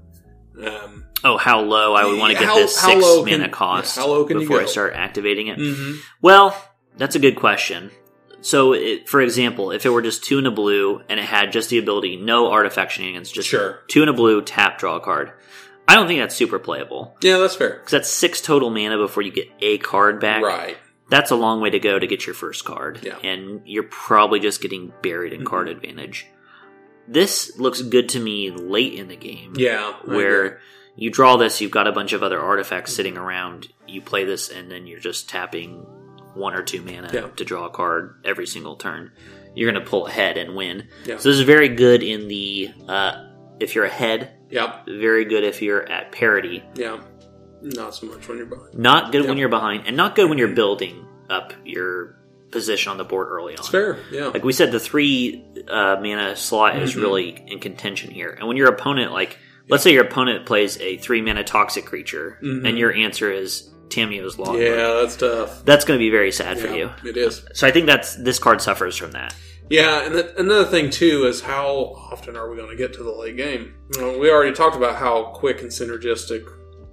How low I would want to get this 6 mana cost before I start activating it? Mm-hmm. Well, that's a good question. So, for example, if it were just 2 in a blue and it had just the ability, no artifact shenanigans, just 2 in a blue, tap, draw a card, I don't think that's super playable. Yeah, that's fair. Because that's 6 total mana before you get a card back. Right. That's a long way to go to get your first card. Yeah. And you're probably just getting buried in card advantage. This looks good to me late in the game. Yeah. Where you draw this, you've got a bunch of other artifacts sitting around, you play this, and then you're just tapping 1 or 2 mana to draw a card every single turn. You're going to pull ahead and win. Yeah. So this is very good in the, if you're ahead. Yep. Very good if you're at parity. Yeah. Not so much when you're behind. Not good when you're behind, and not good when you're building up your position on the board early on. It's fair, yeah. Like we said, the 3 mana slot is really in contention here. And when your opponent, let's say your opponent plays a 3 mana toxic creature, and your answer is Tamio's Logbook. Yeah, that's tough. That's going to be very sad for you. It is. So I think this card suffers from that. Yeah, and another thing, too, is how often are we going to get to the late game? We already talked about how quick and synergistic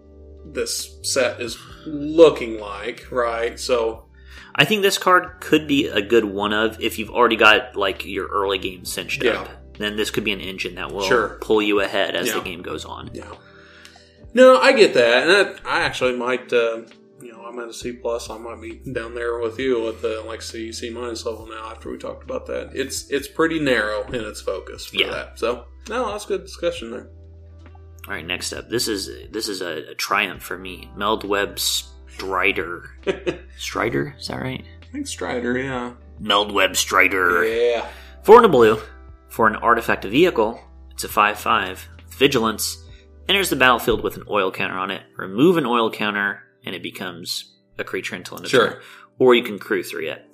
this set is looking like, right? So I think this card could be a good one of if you've already got your early game cinched up. Then this could be an engine that will pull you ahead as the game goes on. Yeah. No, I get that, and I actually might. I'm at a C+. I might be down there with you at the C- level now. After we talked about that, it's pretty narrow in its focus for that. So no, that's good discussion there. All right, next up. This is a triumph for me. Meldweb Strider. Strider? Is that right? I think Strider, yeah. Meldweb Strider. Yeah. 4 in a blue. For an artifact vehicle, it's a 5/5. Vigilance. Enters the battlefield with an oil counter on it. Remove an oil counter, and it becomes a creature until end of turn. Or you can crew 3 it.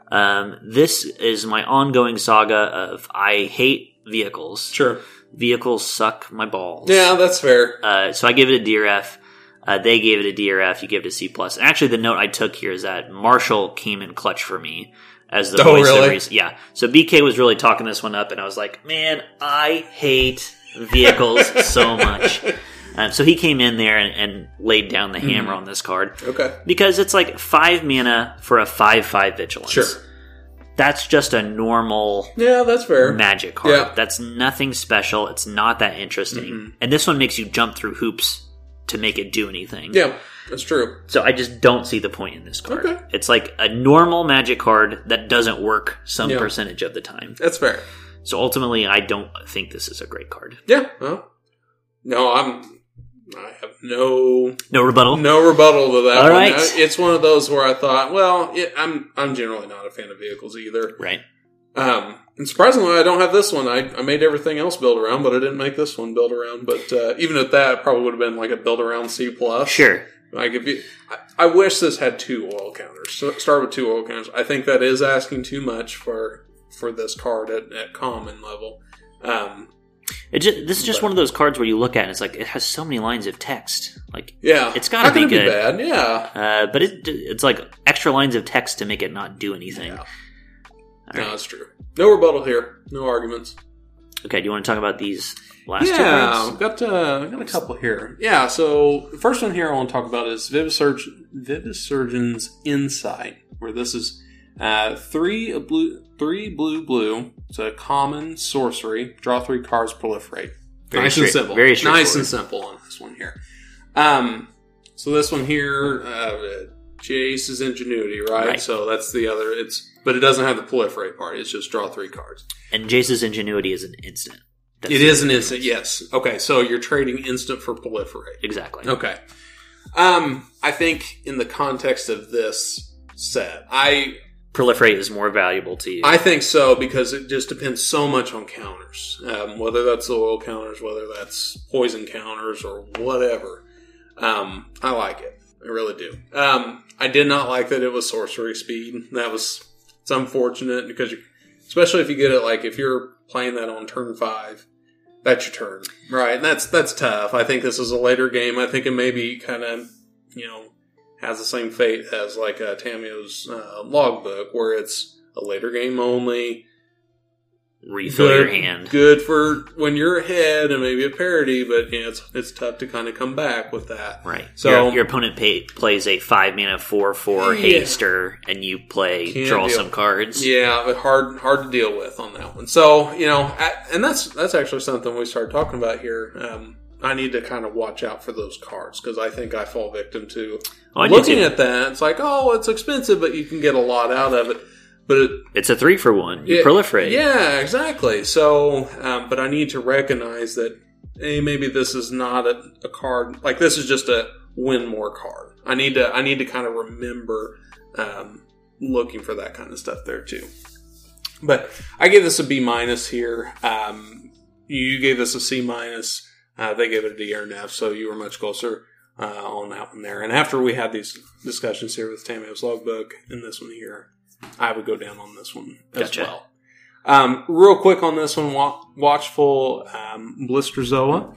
This is my ongoing saga of I hate vehicles. Sure. Vehicles suck my balls. Yeah, that's fair. So I gave it a D or F. They gave it a D or F. You gave it a C+. And actually, the note I took here is that Marshall came in clutch for me as the voice really? of reason. Yeah. So BK was really talking this one up, and I was like, man, I hate vehicles so much. So he came in there and laid down the hammer on this card. Okay. Because it's like 5 mana for a 5/5 vigilance. Sure. That's just a normal Yeah, that's fair. magic card. Yeah. That's nothing special. It's not that interesting. And this one makes you jump through hoops to make it do anything. Yeah, that's true. So I just don't see the point in this card. Okay. It's like a normal magic card that doesn't work some Yeah. percentage of the time. That's fair. So ultimately, I don't think this is a great card. Yeah. Well, no, I have no rebuttal. rebuttal to that. All one. right. It's one of those where I thought, well, I'm generally not a fan of vehicles either. Right. And surprisingly, I don't have this one. I made everything else build around, but I didn't make this one build around. But even at that, it probably would have been like a build around C+. Sure. Like I wish this had 2 oil counters. So start with 2 oil counters. I think that is asking too much for this card at common level. This is just one of those cards where you look at it and it's like, it has so many lines of text. Like, Yeah, it's gotta not be gonna good. bad. Yeah, but it's like extra lines of text to make it not do anything. Yeah. All no, right. that's true. No rebuttal here. No arguments. Okay, do you want to talk about these last 2 Yeah, cards? I've got a couple here. Yeah, so the first one here I want to talk about is Vivisurgeon's Insight, where this is 3 blue. It's a common sorcery. Draw 3 cards, proliferate. Very Nice and straight- simple. very Nice straightforward. and simple on this one here. So this one here, Jace's Ingenuity, right? So that's the other. But it doesn't have the proliferate part. It's just draw 3 cards. And Jace's Ingenuity is an instant. It is an instant, yes. Okay, so you're trading instant for proliferate. Exactly. Okay. I think in the context of this set, Proliferate is more valuable to you. I think so, because it just depends so much on counters. Whether that's the oil counters, whether that's poison counters, or whatever. I like it. I really do. I did not like that it was sorcery speed. It's unfortunate, because especially if you get it, like, if you're playing that on turn 5, that's your turn. Right, and that's tough. I think this is a later game. I think it maybe kind of, has the same fate as like Tamio's logbook, where it's a later game only. Refill your hand. Good for when you're ahead and maybe a parity, but it's tough to kind of come back with that. Right. So your opponent plays a 5 mana 4/4 haster, and you draw some cards. Yeah, but hard to deal with on that one. So and that's actually something we started talking about here. I need to kind of watch out for those cards, because I think I fall victim to looking at that. It's like, oh, it's expensive, but you can get a lot out of it. But it's a 3-for-1. You proliferate. Yeah, exactly. So, but I need to recognize that, hey, maybe this is not a card. Like, this is just a win more card. I need to kind of remember looking for that kind of stuff there too. But I gave this a B- here. You gave this a C-. They gave it a D or an F, so you were much closer on that one there. And after we had these discussions here with Tamio's logbook and this one here, I would go down on this one as well. Real quick on this one, Watchful Blisterzoa.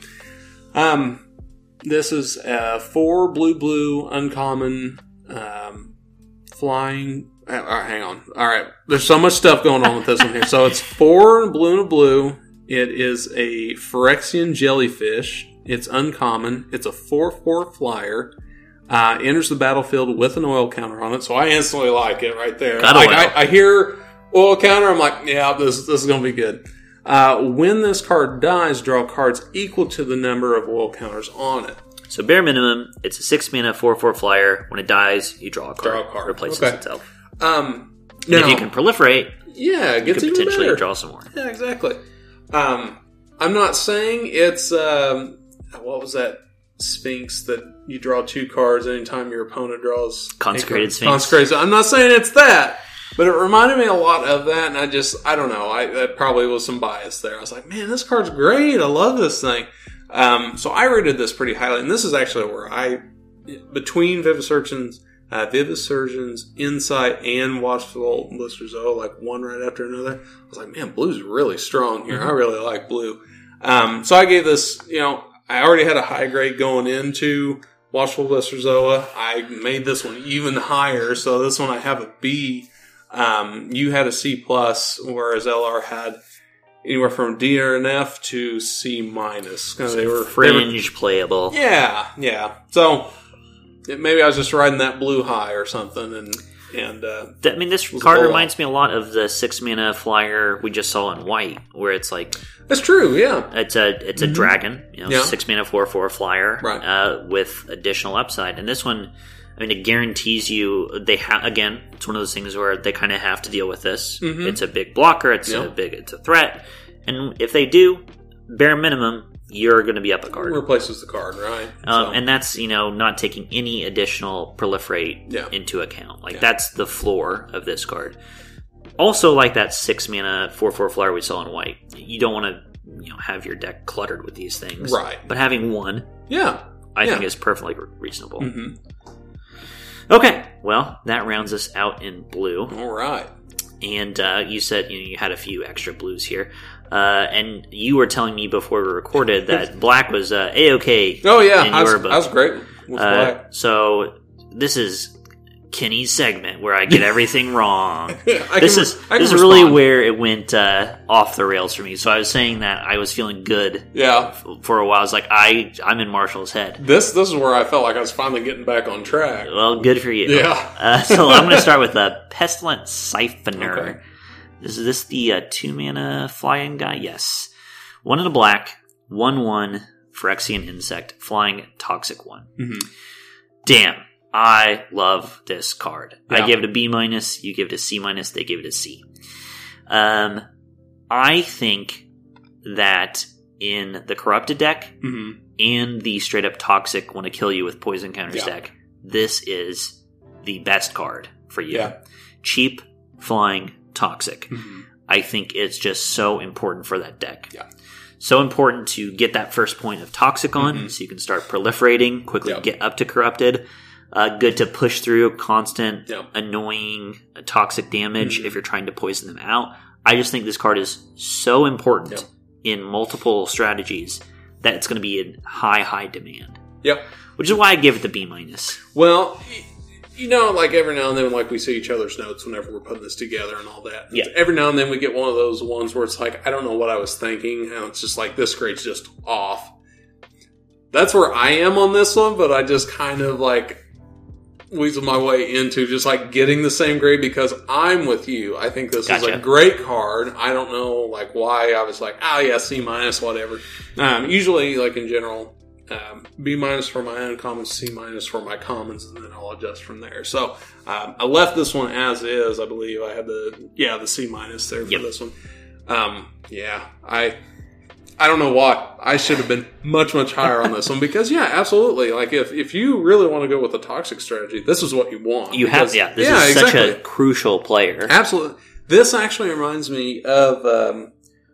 This is 4 blue uncommon flying. Hang on. All right, there's so much stuff going on with this one here. So it's 4 blue. It is a Phyrexian jellyfish. It's uncommon. It's a 4/4 flyer. Enters the battlefield with an oil counter on it, so I instantly like it right there. I hear oil counter, I'm like, yeah, this is going to be good. When this card dies, draw cards equal to the number of oil counters on it. So bare minimum, it's a 6 mana 4/4 flyer. When it dies, you draw a card. Replaces itself. Now, if you can proliferate, yeah, it gets you could even potentially better. draw some more. Yeah, exactly. I'm not saying it's what was that Sphinx that you draw 2 cards anytime your opponent draws Consecrated Sphinx. Consecrated. I'm not saying it's that, but it reminded me a lot of that, and I don't know. That probably was some bias there. I was like, man, this card's great. I love this thing. So I rated this pretty highly, and this is actually where between Vivisurgeon's Insight and Watchful Blisterzoa, like one right after another, I was like, man, blue's really strong here. I really like blue. So I gave this, I already had a high grade going into Watchful Blisterzoa. I made this one even higher, so this one I have a B. You had a C+, whereas LR had anywhere from D or an F to C-. They were Fringe playable. Yeah. So maybe I was just riding that blue high or something, and I mean, this card reminds me a lot of the 6-mana flyer we just saw in white, where it's like that's true. Yeah, it's a dragon, 6-mana 4/4 flyer, right. with additional upside. And this one, I mean, it guarantees you again. It's one of those things where they kind of have to deal with this. Mm-hmm. It's a big blocker. It's a threat, and if they do, bare minimum, you're going to be up a card. It replaces the card, right? And that's, not taking any additional proliferate into account. That's the floor of this card. Also, like that 6-mana 4/4 flyer we saw in white. You don't want to, have your deck cluttered with these things. Right. But having one, I think is perfectly reasonable. Mm-hmm. Okay, well, that rounds us out in blue. All right. And you said you had a few extra blues here. And you were telling me before we recorded that black was A-OK. Oh, yeah. In your book. I was great with black. So this is Kenny's segment where I get everything wrong. This is really where it went off the rails for me. So I was saying that I was feeling good for a while. I was like, I'm in Marshall's head. This is where I felt like I was finally getting back on track. Well, good for you. Yeah. So I'm going to start with a Pestilent Siphoner. Okay. Is this the 2-mana flying guy? Yes. 1 in a black, 1/1 Phyrexian Insect, flying toxic 1. Mm-hmm. Damn. I love this card. Yeah. I gave it a B-, you give it a C-, they gave it a C. I think that in the Corrupted deck and the straight up toxic want to kill you with poison counters deck, this is the best card for you. Yeah. Cheap, flying, toxic. I think it's just so important for that deck. Yeah. So important to get that first point of toxic on so you can start proliferating, quickly get up to Corrupted. Good to push through constant, annoying, toxic damage if you're trying to poison them out. I just think this card is so important in multiple strategies that it's going to be in high demand. Yep. Which is why I give it the B-. Well, like every now and then, like we see each other's notes whenever we're putting this together and all that. Yeah. Every now and then we get one of those ones where it's like, I don't know what I was thinking, and it's just like, this grade's just off. That's where I am on this one, but I just kind of like weasel my way into just like getting the same grade because I'm with you. I think this is a great card. I don't know like why I was like, C-, whatever. Usually, like in general, B- for my uncommons, C- for my commons, and then I'll adjust from there. So I left this one as is. I believe I had the C- there for this one. I don't know why. I should have been much higher on this one because, absolutely. Like, if you really want to go with a toxic strategy, this is what you want. This is such a crucial player. Absolutely. This actually reminds me of,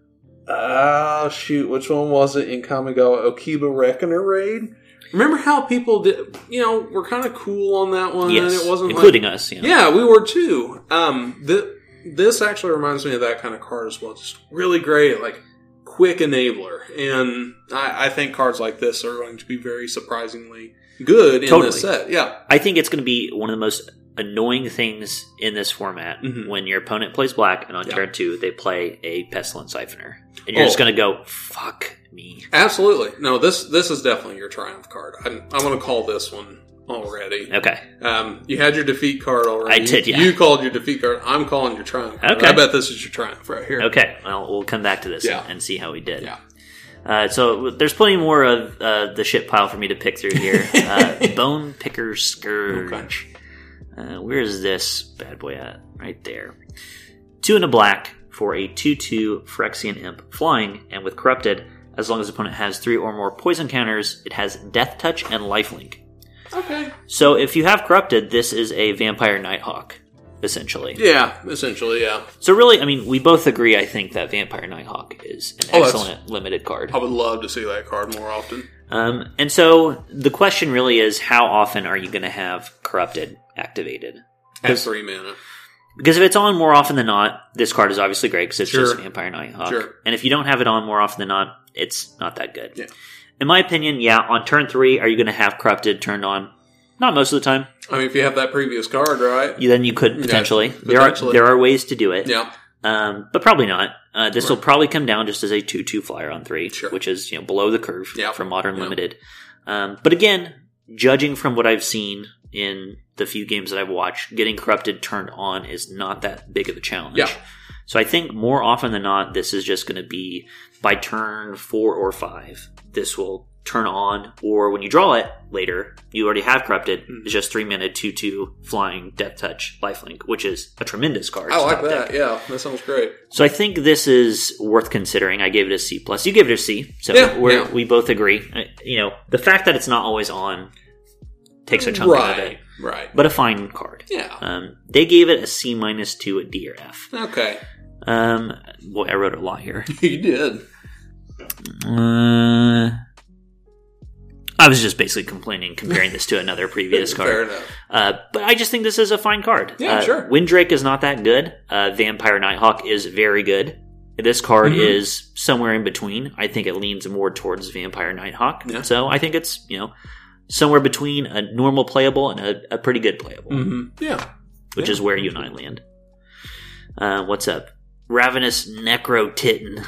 which one was it in Kamigawa? Okiba Reckoner Raid? Remember how people did, were kind of cool on that one? Yes, and it wasn't including us. Yeah, we were too. This actually reminds me of that kind of card as well. Just really great, like, quick enabler, and I think cards like this are going to be very surprisingly good in this set. Yeah, I think it's going to be one of the most annoying things in this format when your opponent plays black, and on turn 2 they play a Pestilent Siphoner, and you're just going to go, fuck me. Absolutely. No, this is definitely your triumph card. I'm going to call this one already. Okay. You had your defeat card already. I did, yeah. You called your defeat card. I'm calling your triumph card. Okay. I bet this is your triumph right here. Okay. Well, we'll come back to this and see how we did. Yeah. So there's plenty more of the shit pile for me to pick through here. Bone Picker Scourge. Okay. Where's this bad boy at? Right there. 2 in a black for a 2/2 Phyrexian Imp flying, and with Corrupted, as long as the opponent has 3 or more poison counters, it has Death Touch and Lifelink. Okay. So if you have Corrupted, this is a Vampire Nighthawk, essentially. Yeah, essentially, yeah. So really, I mean, we both agree, I think, that Vampire Nighthawk is an excellent limited card. I would love to see that card more often. And so the question really is, how often are you going to have Corrupted activated? At 3 mana. Because if it's on more often than not, this card is obviously great because it's just Vampire Nighthawk. Sure. And if you don't have it on more often than not, it's not that good. Yeah. In my opinion, on turn 3, are you going to have Corrupted turned on? Not most of the time. I mean, if you have that previous card, right? Then you could potentially. Yeah, potentially. There are ways to do it. Yeah. But probably not. This will probably come down just as a 2/2 flyer on 3, Sure. which is below the curve Yeah. for Modern Yeah. Limited. But again, judging from what I've seen in the few games that I've watched, getting Corrupted turned on is not that big of a challenge. Yeah. So I think more often than not, this is just going to be by turn 4 or 5. This will turn on, or when you draw it later, you already have Corrupted. It's just 3 mana, 2/2 flying, Death Touch, Lifelink, which is a tremendous card. I like Top that. deck. Yeah, that sounds great. So I think this is worth considering. I gave it a C+. You gave it a C. So Yeah. we both agree. The fact that it's not always on takes a chunk out of it. Right. But a fine card. Yeah. They gave it a C- to a D or F. Okay. Boy, I wrote a lot here. You did. I was just basically comparing this to another previous card. Fair enough. But I just think this is a fine card. Yeah, sure. Windrake is not that good. Vampire Nighthawk is very good. This card is somewhere in between. I think it leans more towards Vampire Nighthawk. Yeah. So I think it's, somewhere between a normal playable and a pretty good playable. Mm-hmm. Yeah. Which is where you and I land. What's up? Ravenous Necro Titan.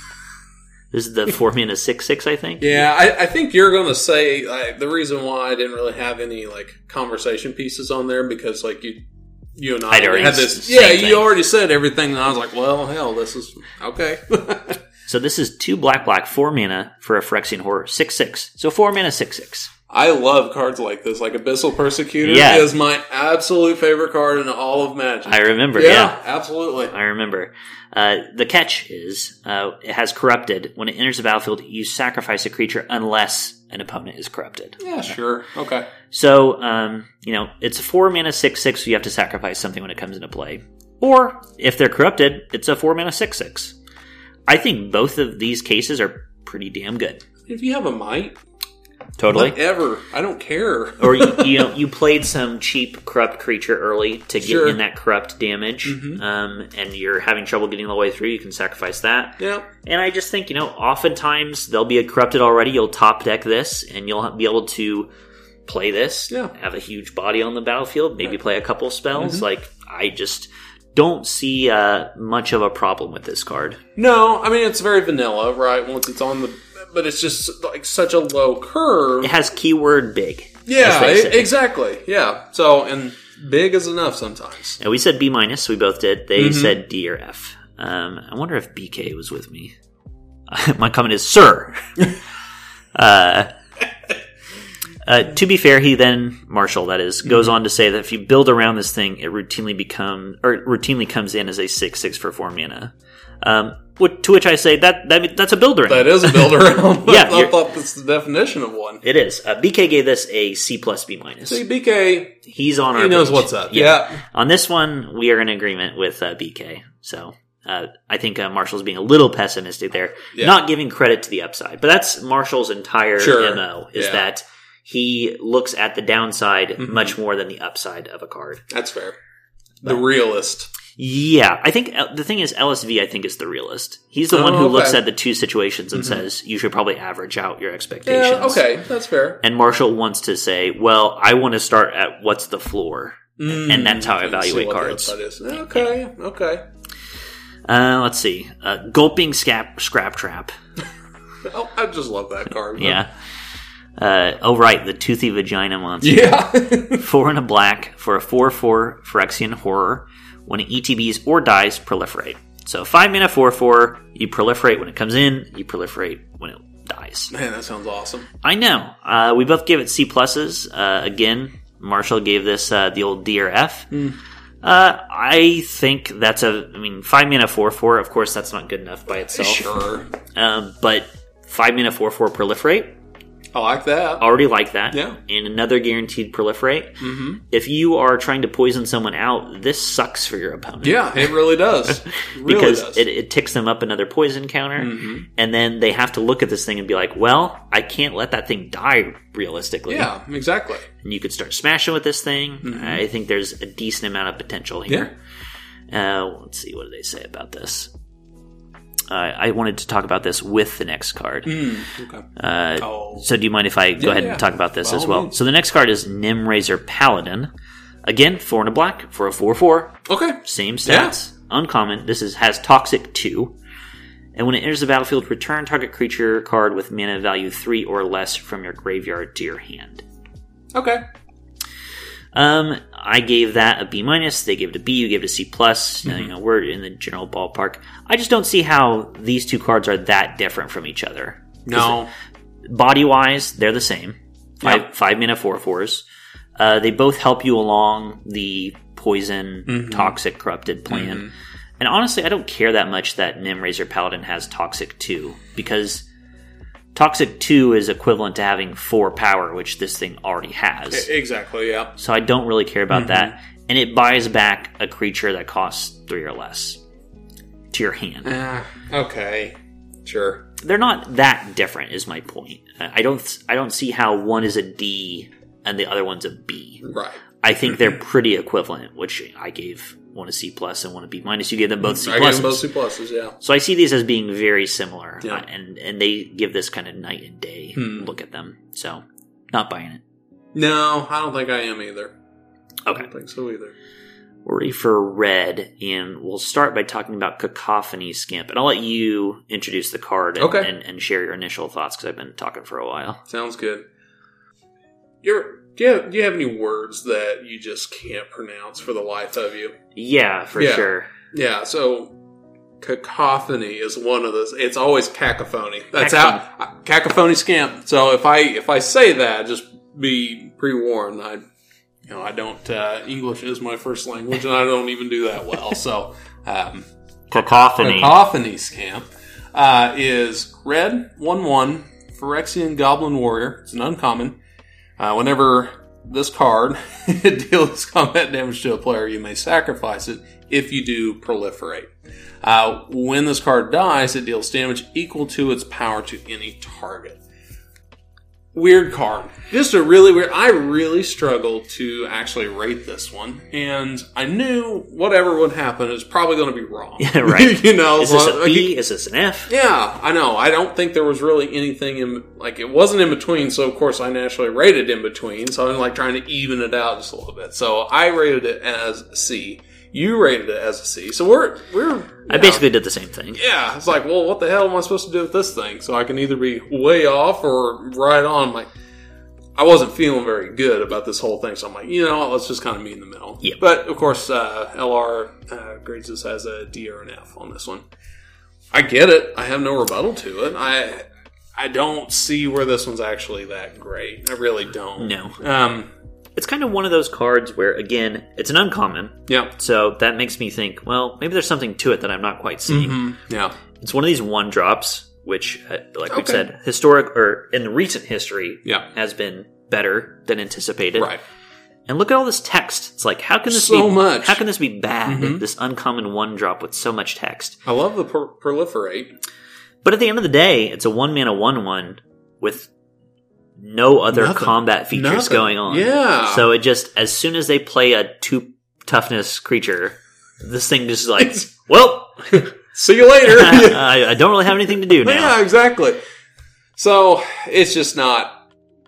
This is the 4 mana 6/6, I think. Yeah, I think you're going to say the reason why I didn't really have any conversation pieces on there because you and I I'd already had this. same Yeah, thing. you already said everything, and I was like, well, hell, this is okay. So this is 2 black, 4 mana for a Phyrexian Horror 6/6. So 4 mana 6/6. I love cards like this. Abyssal Persecutor Yeah. is my absolute favorite card in all of Magic. I remember, yeah. Absolutely. I remember. The catch is it has Corrupted. When it enters the battlefield, you sacrifice a creature unless an opponent is corrupted. Yeah, sure. Okay. So, it's a 4 mana 6/6, so you have to sacrifice something when it comes into play. Or, if they're corrupted, it's a 4 mana 6/6. I think both of these cases are pretty damn good. If you have a Might, Totally. whatever. I don't care. Or you played some cheap corrupt creature early to get Sure. in that corrupt damage, and you're having trouble getting all the way through. You can sacrifice that. Yeah. And I just think oftentimes they'll be corrupted already. You'll top deck this, and you'll be able to play this. Yeah. Have a huge body on the battlefield. Maybe play a couple spells. I just don't see much of a problem with this card. No, I mean, it's very vanilla, right? Once it's on but it's just such a low curve. It has keyword big. Yeah, as they say. exactly. Yeah. So, and big is enough sometimes. And we said B-. We both did. They said D or F. I wonder if BK was with me. My comment is, sir. To be fair, he then, Marshall, that is, goes on to say that if you build around this thing, it routinely comes in as a 6/6 for 4 mana. To which I say that's a build around. That is a build around. Yeah, I thought that's the definition of one. It is. BK gave this a C+, B-. See, BK, He's on our he knows page. what's up. Yeah. On this one, we are in agreement with BK. So I think Marshall's being a little pessimistic there, not giving credit to the upside. But that's Marshall's entire MO, is that he looks at the downside much more than the upside of a card. That's fair. The realist. Yeah, I think the thing is LSV, I think, is the realist. He's the one who looks at the two situations and says, you should probably average out your expectations. Yeah, okay, that's fair. And Marshall wants to say, well, I want to start at what's the floor. And that's how I evaluate cards. Okay. Let's see. Gulping Scrap Trap. Oh, I just love that card. Yeah. Right, the Toothy Vagina Monster. Yeah. 4 and a black for a 4/4 Phyrexian Horror. When it ETBs or dies, proliferate. So 5 mana 4/4, you proliferate when it comes in, you proliferate when it dies. Man, that sounds awesome. I know. We both gave it C+. Again, Marshall gave this the old D or F. I think that's 5 mana 4/4, of course that's not good enough by itself. Sure. But 5 mana 4/4 proliferate. I like that. Already like that. Yeah. And another guaranteed proliferate. If you are trying to poison someone out, this sucks for your opponent. Yeah, it really does. It really because does. it ticks them up another poison counter. And then they have to look at this thing and be like, well, I can't let that thing die realistically. Yeah, exactly. And you could start smashing with this thing. I think there's a decent amount of potential here. Let's see, what do they say about this? I wanted to talk about this with the next card. Okay. So do you mind if I go ahead and talk about this as well? So the next card is Nimrazor Paladin. Again, 4 and a black for a 4/4. Okay. Same stats. Uncommon. This has Toxic 2. And when it enters the battlefield, return target creature card with mana value 3 or less from your graveyard to your hand. Okay. I gave that a B-. They gave it a B. You gave it a C+. We're in the general ballpark. I just don't see how these two cards are that different from each other. No. Body-wise, they're the same. 5 mana 4/4s. They both help you along the poison, toxic, corrupted plan. And honestly, I don't care that much that Nimrazor Paladin has Toxic 2, because Toxic 2 is equivalent to having 4 power, which this thing already has. Exactly, yeah. So I don't really care about that. And it buys back a creature that costs 3 or less to your hand. Okay. Sure. They're not that different, is my point. I don't see how one is a D and the other one's a B. Right. I think they're pretty equivalent, which I gave one a C+ and one a B-. You gave them both C+. I gave them both C+, yeah. So I see these as being very similar, Yeah. and they give this kind of night and day look at them. So, not buying it. No, I don't think I am either. Okay. I don't think so either. We're ready for red, and we'll start by talking about Cacophony Scamp. And I'll let you introduce the card and share your initial thoughts, because I've been talking for a while. Sounds good. Do you have any words that you just can't pronounce for the life of you? Yeah, for sure. Yeah, so Cacophony is one of those. It's always cacophony. That's how Cacophony Scamp. So if I say that, just be pre-warned. I don't. English is my first language, and I don't even do that well. So Cacophony Scamp is red 1/1 Phyrexian Goblin Warrior. It's an uncommon. Whenever this card deals combat damage to a player, you may sacrifice it. If you do, proliferate. When this card dies, it deals damage equal to its power to any target. Weird card. Just a really weird... I really struggled to actually rate this one. And I knew whatever would happen is probably going to be wrong. Yeah, right. Is this a B? Is this an F? Yeah, I know. I don't think there was really anything in... it wasn't in between, so of course I naturally rated in between. So I'm trying to even it out just a little bit. So I rated it as a C. You rated it as a C. So we're I basically did the same thing. Yeah, it's like, well, what the hell am I supposed to do with this thing? So I can either be way off or right on. I wasn't feeling very good about this whole thing, so I'm like, let's just kind of meet in the middle. Yeah. But, of course, LR grades this as a D or an F on this one. I get it. I have no rebuttal to it. I don't see where this one's actually that great. I really don't. No. It's kind of one of those cards where, again, it's an uncommon. Yeah. So that makes me think, well, maybe there's something to it that I'm not quite seeing. Mm-hmm. Yeah. It's one of these 1-drops, which, we've said, historic or in the recent history, has been better than anticipated. Right. And look at all this text. It's like, how can this much. How can this be bad? This uncommon 1-drop with so much text. I love the proliferate. But at the end of the day, it's a 1-mana 1/1 with no other combat features going on. Yeah. So it just, as soon as they play a 2 toughness creature, this thing just is well, see you later. I don't really have anything to do now. Yeah, exactly. So it's just not.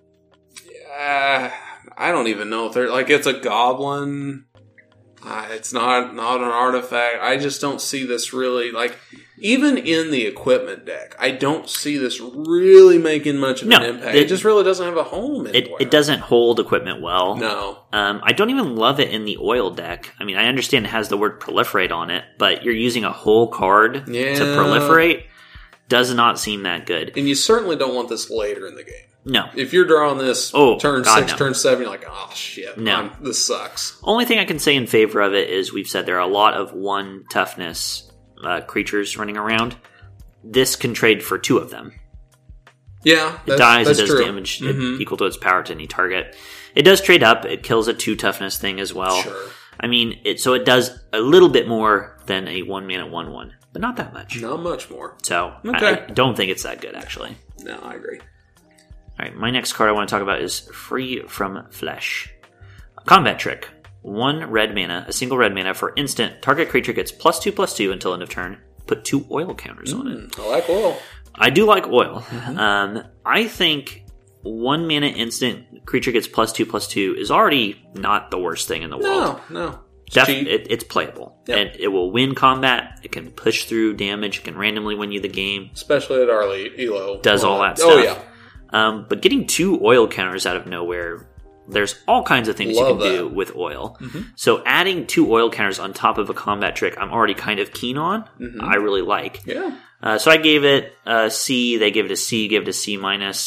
I don't even know if they're it's a goblin. It's not an artifact. I just don't see this really even in the equipment deck. I don't see this really making much of an impact. It just really doesn't have a home anywhere. It doesn't hold equipment well. No. I don't even love it in the oil deck. I mean, I understand it has the word proliferate on it, but you're using a whole card to proliferate. Does not seem that good. And you certainly don't want this later in the game. No. If you're drawing this turn 6, turn 7, you're like, oh shit, this sucks. Only thing I can say in favor of it is we've said there are a lot of 1 toughness creatures running around. This can trade for 2 of them. Yeah, it dies, it does true. damage equal to its power to any target. It does trade up. It kills a 2 toughness thing as well. Sure. I mean, so it does a little bit more than a 1-mana 1/1, but not that much. Not much more. So I don't think it's that good, actually. No, I agree. All right, my next card I want to talk about is Free from Flesh. A combat trick. 1 red mana, a single red mana for instant. Target creature gets +2/+2 until end of turn. put 2 oil counters on it. I like oil. I do like oil. I think 1 mana instant creature gets +2/+2 is already not the worst thing in the world. No. It's playable. Yep. And it will win combat. It can push through damage. It can randomly win you the game. Especially at early elo. Does all that stuff. Oh, yeah. But getting 2 oil counters out of nowhere, there's all kinds of things you can do with oil. So adding 2 oil counters on top of a combat trick, I'm already kind of keen on. I really like. Yeah. So I gave it a C. They gave it a C. Gave it a C-.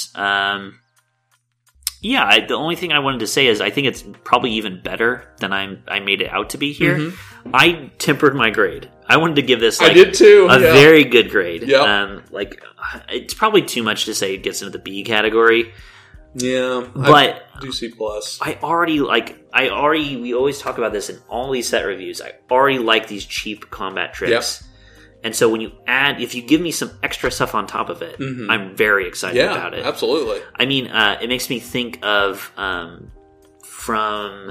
The only thing I wanted to say is I think it's probably even better than I made it out to be here. I tempered my grade. I wanted to give this I did too. a very good grade. Yep. It's probably too much to say it gets into the B category. Yeah. But I do C+. We always talk about this in all these set reviews. I already like these cheap combat tricks. And so if you give me some extra stuff on top of it, I'm very excited about it. Absolutely. I mean, it makes me think of from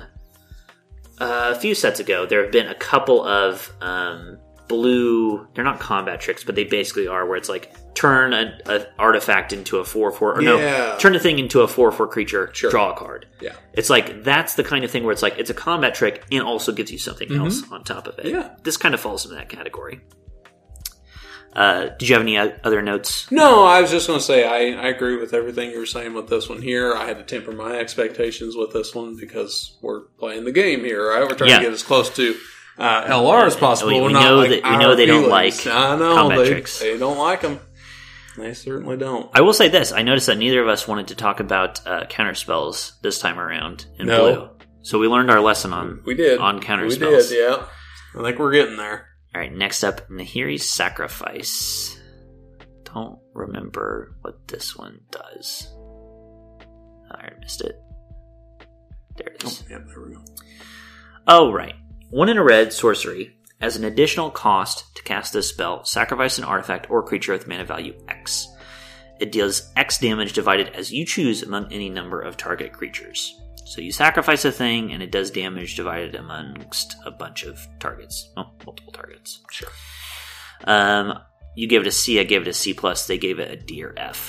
a few sets ago, there have been a couple of blue, they're not combat tricks, but they basically are, where it's like turn an artifact into a 4/4, turn a thing into a 4/4 creature, draw a card. Yeah. It's like, that's the kind of thing where it's like, it's a combat trick and also gives you something else on top of it. Yeah. This kind of falls into that category. Did you have any other notes? No, I was just going to say I agree with everything you were saying with this one here. I had to temper my expectations with this one because we're playing the game here, right? We're trying to get as close to LR as possible. We know they don't like combat tricks. They don't like them. They certainly don't. I will say this. I noticed that neither of us wanted to talk about counter spells this time around in blue. So we learned our lesson on counter spells. We did, yeah. I think we're getting there. All right, next up, Nahiri's Sacrifice. Don't remember what this one does. I missed it. There it is. Oh, yeah, there we go. Oh, right. 1 in a red sorcery. As an additional cost to cast this spell, sacrifice an artifact or creature with mana value X. It deals X damage divided as you choose among any number of target creatures. So you sacrifice a thing, and it does damage divided amongst a bunch of targets. Oh, multiple targets. Sure. You gave it a C, I gave it a C+, they gave it a D or F.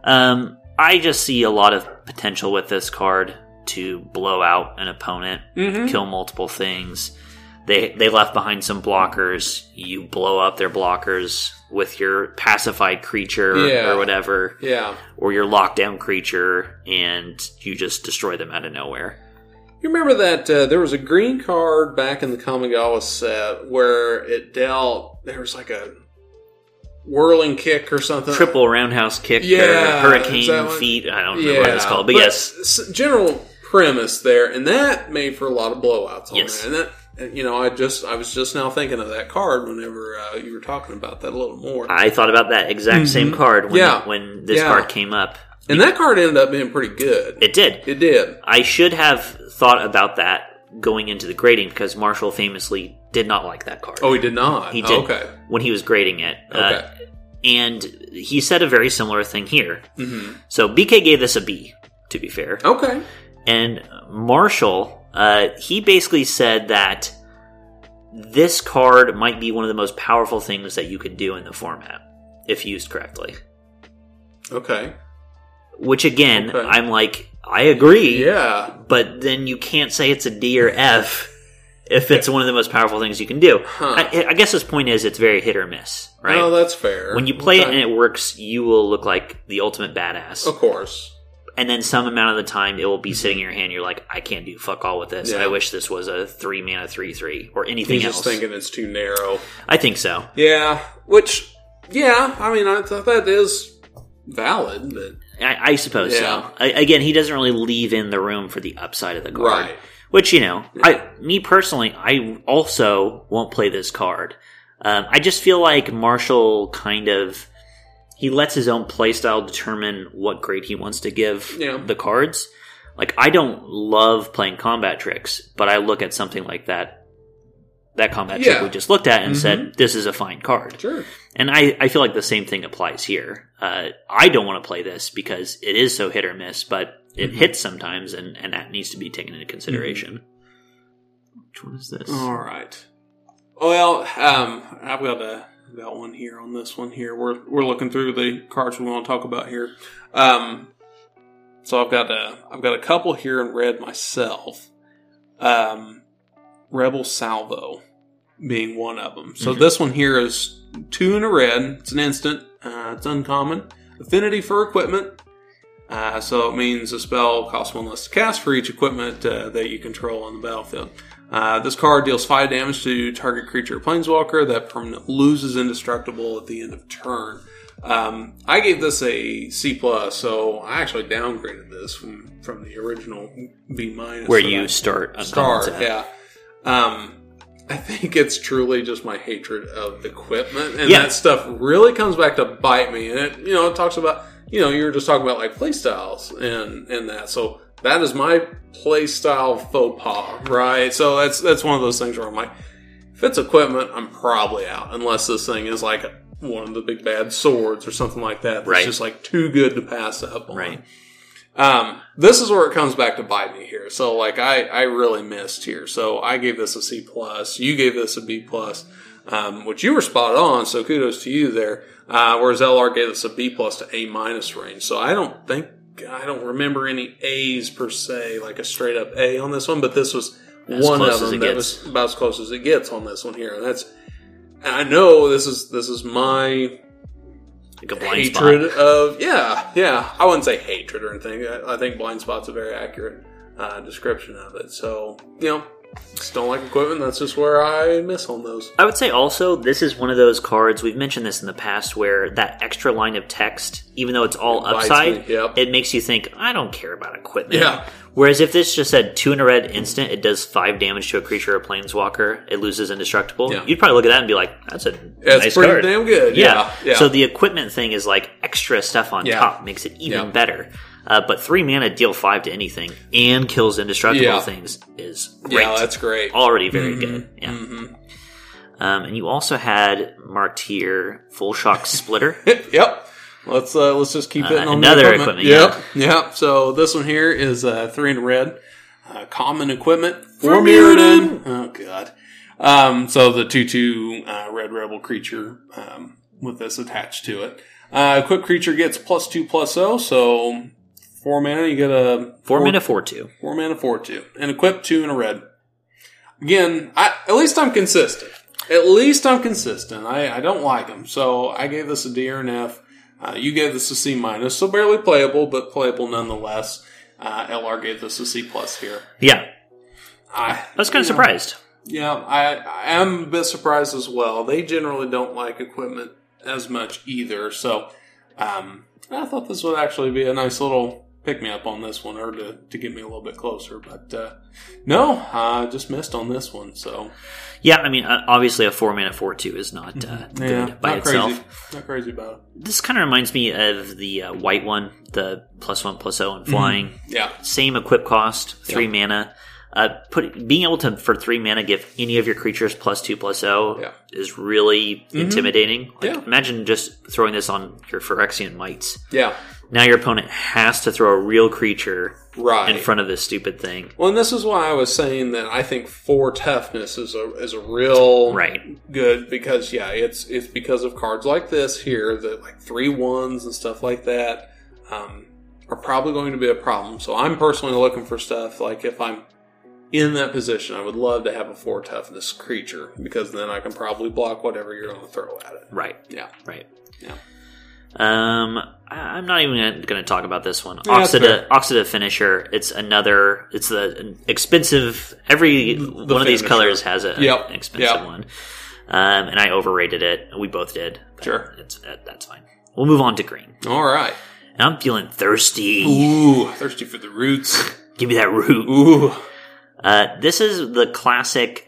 I just see a lot of potential with this card to blow out an opponent, kill multiple things. They left behind some blockers. You blow up their blockers with your pacified creature or whatever. Yeah. Or your lockdown creature, and you just destroy them out of nowhere. You remember that there was a green card back in the Kamigawa set where it dealt, there was like a whirling kick or something. Triple roundhouse kick or hurricane feet. I don't remember what it's called, but yes. General premise there, and that made for a lot of blowouts on yes. there. And that, I was just now thinking of that card whenever you were talking about that a little more. I thought about that exact same card when this card came up. And that card ended up being pretty good. It did. It did. I should have thought about that going into the grading because Marshall famously did not like that card. Oh, he did not? He did. Okay. When he was grading it. Okay. And he said a very similar thing here. Mm-hmm. So BK gave this a B, to be fair. Okay. And Marshall, he basically said that this card might be one of the most powerful things that you could do in the format, if used correctly. Okay. Which, again, I'm like, I agree. Yeah. But then you can't say it's a D or F if it's one of the most powerful things you can do. Huh. I guess his point is it's very hit or miss, right? Oh, that's fair. When you play it and it works, you will look like the ultimate badass. Of course. And then some amount of the time, it will be sitting in your hand. You're like, I can't do fuck all with this. Yeah. I wish this was a 3-mana 3/3 or anything else. He's just thinking it's too narrow. I think so. Yeah. Which, I mean, I thought that is valid, but... I suppose so. Again, he doesn't really leave in the room for the upside of the card. Right. Which, me personally, I also won't play this card. I just feel like Marshall he lets his own playstyle determine what grade he wants to give the cards. Like, I don't love playing combat tricks, but I look at something like that combat trick we just looked at and said, this is a fine card. Sure. And I feel like the same thing applies here. I don't want to play this because it is so hit or miss, but it hits sometimes, and that needs to be taken into consideration. Which one is this? All right. Well, I've got I've got one here on this one here. We're looking through the cards we want to talk about here. So I've got a couple here in red myself. Rebel Salvo being one of them. So this one here is 2 in a red. It's an instant. It's uncommon. Affinity for equipment. So it means a spell costs 1 less to cast for each equipment that you control on the battlefield. This card deals 5 damage to target creature or planeswalker. That permanent loses indestructible at the end of turn. I gave this a C+, so I actually downgraded this from the original B-. Where you start. Yeah. I think it's truly just my hatred of equipment, and that stuff really comes back to bite me. And it talks about, you were just talking about like play styles and that. So that is my play style faux pas, right? So that's one of those things where I'm like, if it's equipment, I'm probably out, unless this thing is like one of the big bad swords or something like that. That's just like too good to pass up on. Right. This is where it comes back to bite me here. So like I really missed here. So I gave this a C+. You gave this a B+, which you were spot on. So kudos to you there. Whereas LR gave us a B+ to A- range. So I don't remember any A's per se, like a straight up A on this one, but this was one of them that was about as close as it gets on this one here. And I know this is my like a blind hatred spot. of I wouldn't say hatred or anything. I think blind spot's a very accurate description of it. So just don't like equipment. That's just where I miss on those. I would say also this is one of those cards, we've mentioned this in the past, where that extra line of text, even though it's all upside, it makes you think, I don't care about equipment. Yeah. Whereas if this just said 2 in a red instant, it does 5 damage to a creature or planeswalker, it loses indestructible. Yeah. You'd probably look at that and be like, that's a nice pretty card. damn good. Yeah. So the equipment thing is like extra stuff on top, makes it even better. But 3 mana, deal 5 to anything, and kills indestructible things is great. Yeah, that's great. Already very good. Yeah. And you also had marked here Full Shock Splitter. Yep. Let's just keep it on another the equipment. Yep. So this one here is 3 in red. Common equipment for Mirrodin. Oh god. So the 2/2 red rebel creature with this attached to it. Equipped creature gets +2/+0. So 4 mana, you get a 4 mana 4/2. 4 mana 4/2, and equipped 2 in a red. Again, at least I'm consistent. I don't like them, so I gave this a D or an F. You gave this a C-, so barely playable, but playable nonetheless. LR gave this a C+ here. Yeah. I was kind of surprised. Yeah, I am a bit surprised as well. They generally don't like equipment as much either, so I thought this would actually be a nice little pick-me-up on this one, or to get me a little bit closer. But no, I just missed on this one, so... Yeah, I mean, obviously a 4 mana 4/2 is not good by itself. Not crazy about it. This kind of reminds me of the white one, the +1/+0 and flying. Yeah. Same equip cost, 3 mana. Being able to, for 3 mana, give any of your creatures +2/+0 is really intimidating. Imagine just throwing this on your Phyrexian Mites. Yeah. Now your opponent has to throw a real creature right in front of this stupid thing. Well, and this is why I was saying that I think 4 toughness is a real good, because it's because of cards like this here that like 3/1s and stuff like that are probably going to be a problem. So I'm personally looking for stuff like, if I'm in that position, I would love to have a 4 toughness creature, because then I can probably block whatever you're going to throw at it. Right. Yeah. Right. Yeah. I'm not even going to talk about this one. Oxida Finisher. It's the expensive. One of these colors has an expensive one. And I overrated it. We both did. Sure. That's fine. We'll move on to green. All right. And I'm feeling thirsty. Ooh, thirsty for the roots. Give me that root. Ooh. This is the classic,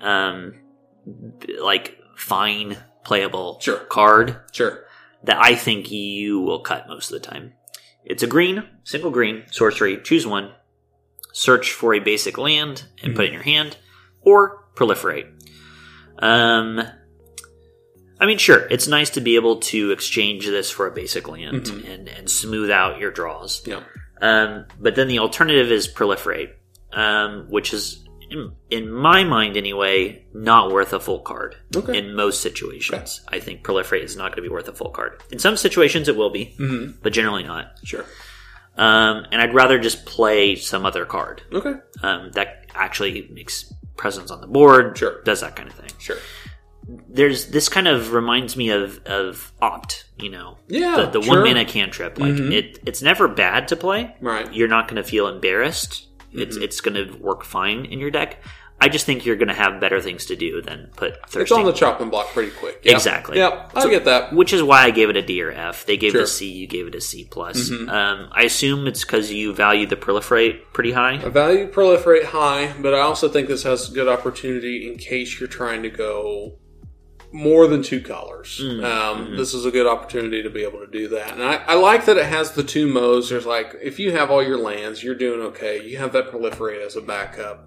fine playable card. Sure. That I think you will cut most of the time. It's a green, single green, sorcery, choose one, search for a basic land and put it in your hand, or proliferate. I mean, sure, it's nice to be able to exchange this for a basic land and smooth out your draws. Yeah. But then the alternative is proliferate, which is in my mind anyway, not worth a full card. Okay. In most situations. I think Proliferate is not going to be worth a full card. In some situations it will be, but generally not. Sure. And I'd rather just play some other card. Okay. That actually makes presence on the board, Sure. does that kind of thing. Sure. This kind of reminds me of Opt, Yeah, the sure. 1 mana cantrip. Like it's never bad to play. Right. You're not going to feel embarrassed. It's going to work fine in your deck. I just think you're going to have better things to do than put Thirsty. It's on the chopping block pretty quick. Yep. Exactly. Yep, I get that. Which is why I gave it a D or F. They gave it Sure. a C, you gave it a C+. I assume it's because you value the Proliferate pretty high. I value Proliferate high, but I also think this has a good opportunity in case you're trying to go more than 2 colors. This is a good opportunity to be able to do that. And I like that it has the 2 modes. There's like, if you have all your lands, you're doing okay. You have that Proliferate as a backup.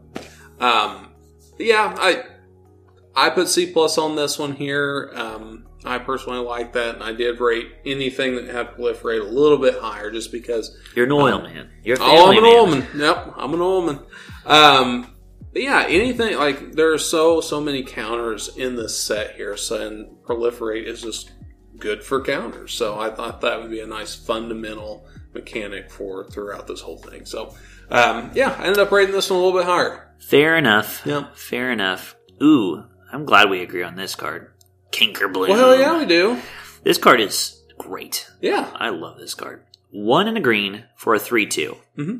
I put C+ on this one here. I personally like that, and I did rate anything that had Proliferate a little bit higher just because... You're an oil man. You're a Oh, I'm family an man. oil man. Yep, I'm an oil man. But yeah, anything, like, there are so many counters in this set here, and Proliferate is just good for counters. So I thought that would be a nice fundamental mechanic for throughout this whole thing. So, I ended up rating this one a little bit higher. Fair enough. Yep. Fair enough. Ooh, I'm glad we agree on this card. Kinker Bloom. Well, hell yeah, we do. This card is great. Yeah. I love this card. 1 and a green for a 3/2.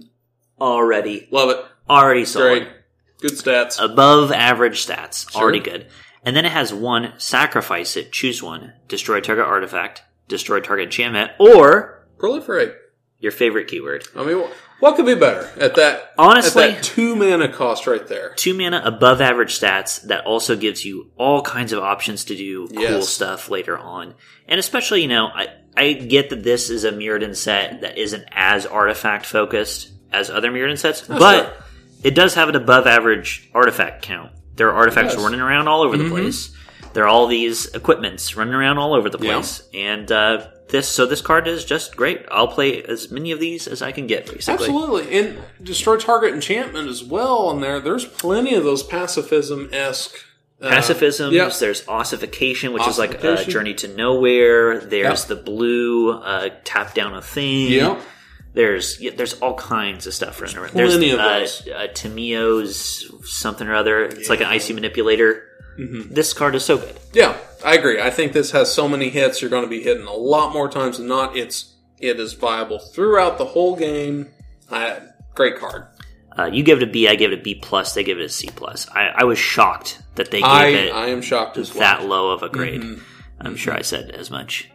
Already Love it. solid. Great. Good stats. Above average stats. Sure. Already good. And then it has 1, sacrifice it, choose 1, destroy target artifact, destroy target enchantment, or Proliferate. your favorite keyword. I mean, what could be better at that? Honestly- at that 2 mana cost right there. 2 mana above average stats that also gives you all kinds of options to do cool Yes. stuff later on. And especially, I get that this is a Mirrodin set that isn't as artifact focused as other Mirrodin sets, but sure. it does have an above average artifact count. There are artifacts It does. running around all over the place. There are all these equipments running around all over the Yeah. place. And this card is just great. I'll play as many of these as I can get, basically. Absolutely. And destroy target enchantment as well on there. There's plenty of those pacifism-esque... Pacifisms, yep. there's Ossification, which is like a Ossification. Journey to Nowhere. There's Yep. the blue tap down a thing. Yep. There's all kinds of stuff running around. plenty There's of those. Tamio's something or other. It's like an icy manipulator. This card is so good. Yeah, I agree. I think this has so many hits, you're going to be hitting a lot more times than not. It is viable throughout the whole game. Great card. You gave it a B, I gave it a B+, they gave it a C+. I was shocked that they gave it I am shocked as well. that low of a grade. I'm sure I said as much.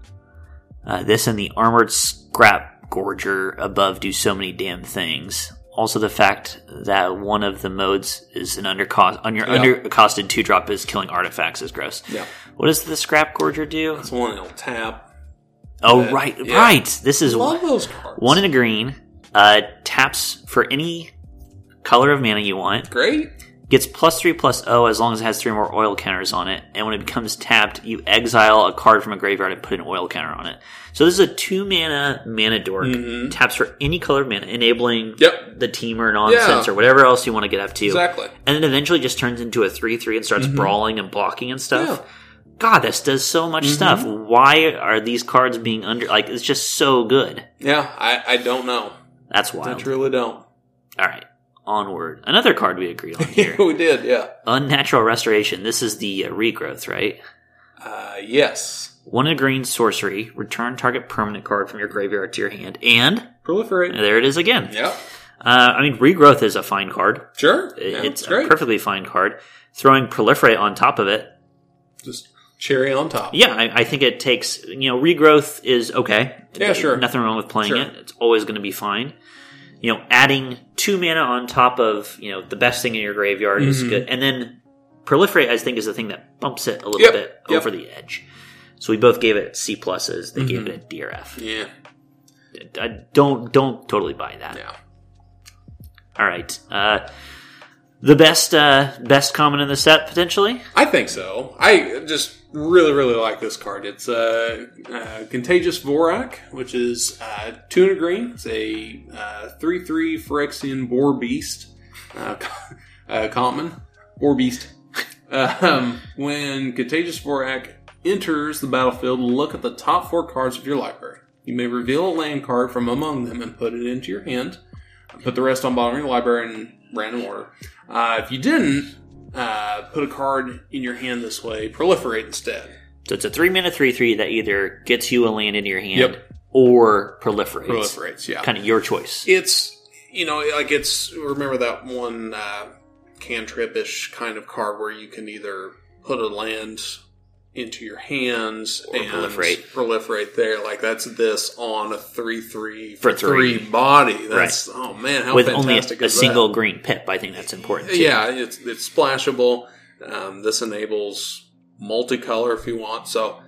This and the Armored Scrap Gorger above do so many damn things. Also, the fact that one of the modes is an undercost on your undercosted 2-drop is killing artifacts is gross. Yeah. What does the Scrap Gorger do? It's one that'll tap. Oh, right. This is Love those cards. 1 in a green. Taps for any color of mana you want. Great. Gets +3/+0 as long as it has 3 more oil counters on it. And when it becomes tapped, you exile a card from a graveyard and put an oil counter on it. So this is a 2-mana dork. Taps for any color of mana, enabling the teamer nonsense or whatever else you want to get up to. Exactly. And then eventually just turns into a 3/3 and starts brawling and blocking and stuff. Yeah. God, this does so much stuff. Why are these cards being it's just so good. Yeah, I don't know. That's I wild. truly don't. All right. Onward. Another card we agreed on here. We did, yeah. Unnatural Restoration. This is the regrowth, right? Yes. 1 in a green sorcery. Return target permanent card from your graveyard to your hand. And Proliferate. there it is again. Yep. Regrowth is a fine card. Sure. Yeah, It's a great. perfectly fine card. Throwing Proliferate on top of it. Just cherry on top. Yeah, I think it takes... regrowth is okay. Yeah, sure. Nothing wrong with playing Sure. it. It's always going to be fine. Adding 2 mana on top of, the best thing in your graveyard is good. And then Proliferate, I think, is the thing that bumps it a little bit over the edge. So we both gave it C pluses. They gave it a D or F. Yeah. I don't totally buy that. Yeah. All right. The best common in the set, potentially? I think so. I just really, really like this card. It's Contagious Vorak, which is 2 and a green. It's a 3/3 Phyrexian Boar Beast. common or beast. When Contagious Vorak enters the battlefield, look at the top 4 cards of your library. You may reveal a land card from among them and put it into your hand. Put the rest on bottom of your library in random order. If you didn't, put a card in your hand this way. Proliferate instead. So it's a 3-mana 3/3 that either gets you a land into your hand or proliferates. Proliferates, yeah. Kind of your choice. It's, remember that one cantrip-ish kind of card where you can either put a land into your hands or and proliferate there. Like, that's this on a 3/3 for 3 body. That's, oh man, how with fantastic only a is that? single green pip. I think that's important too. Yeah, it's splashable. This enables multicolor if you want. So,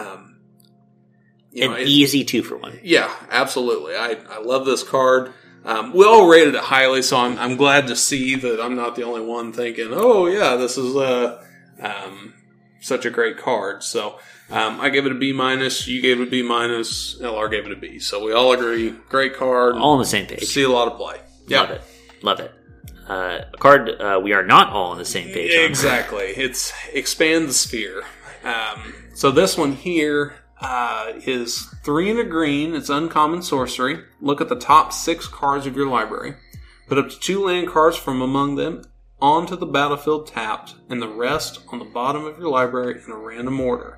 easy 2-for-1. Yeah, absolutely. I love this card. We all rated it highly, so I'm glad to see that I'm not the only one thinking, oh yeah, this is such a great card. So I gave it a B-, you gave it a B-, LR gave it a B. So we all agree, great card. All on the same page. See a lot of play. Yeah. Love it. A card we are not all on the same page on. Exactly. It's Expand the Sphere. So this one here is 3 and a green. It's uncommon sorcery. Look at the top 6 cards of your library. Put up to 2 land cards from among them onto the battlefield tapped, and the rest on the bottom of your library in a random order.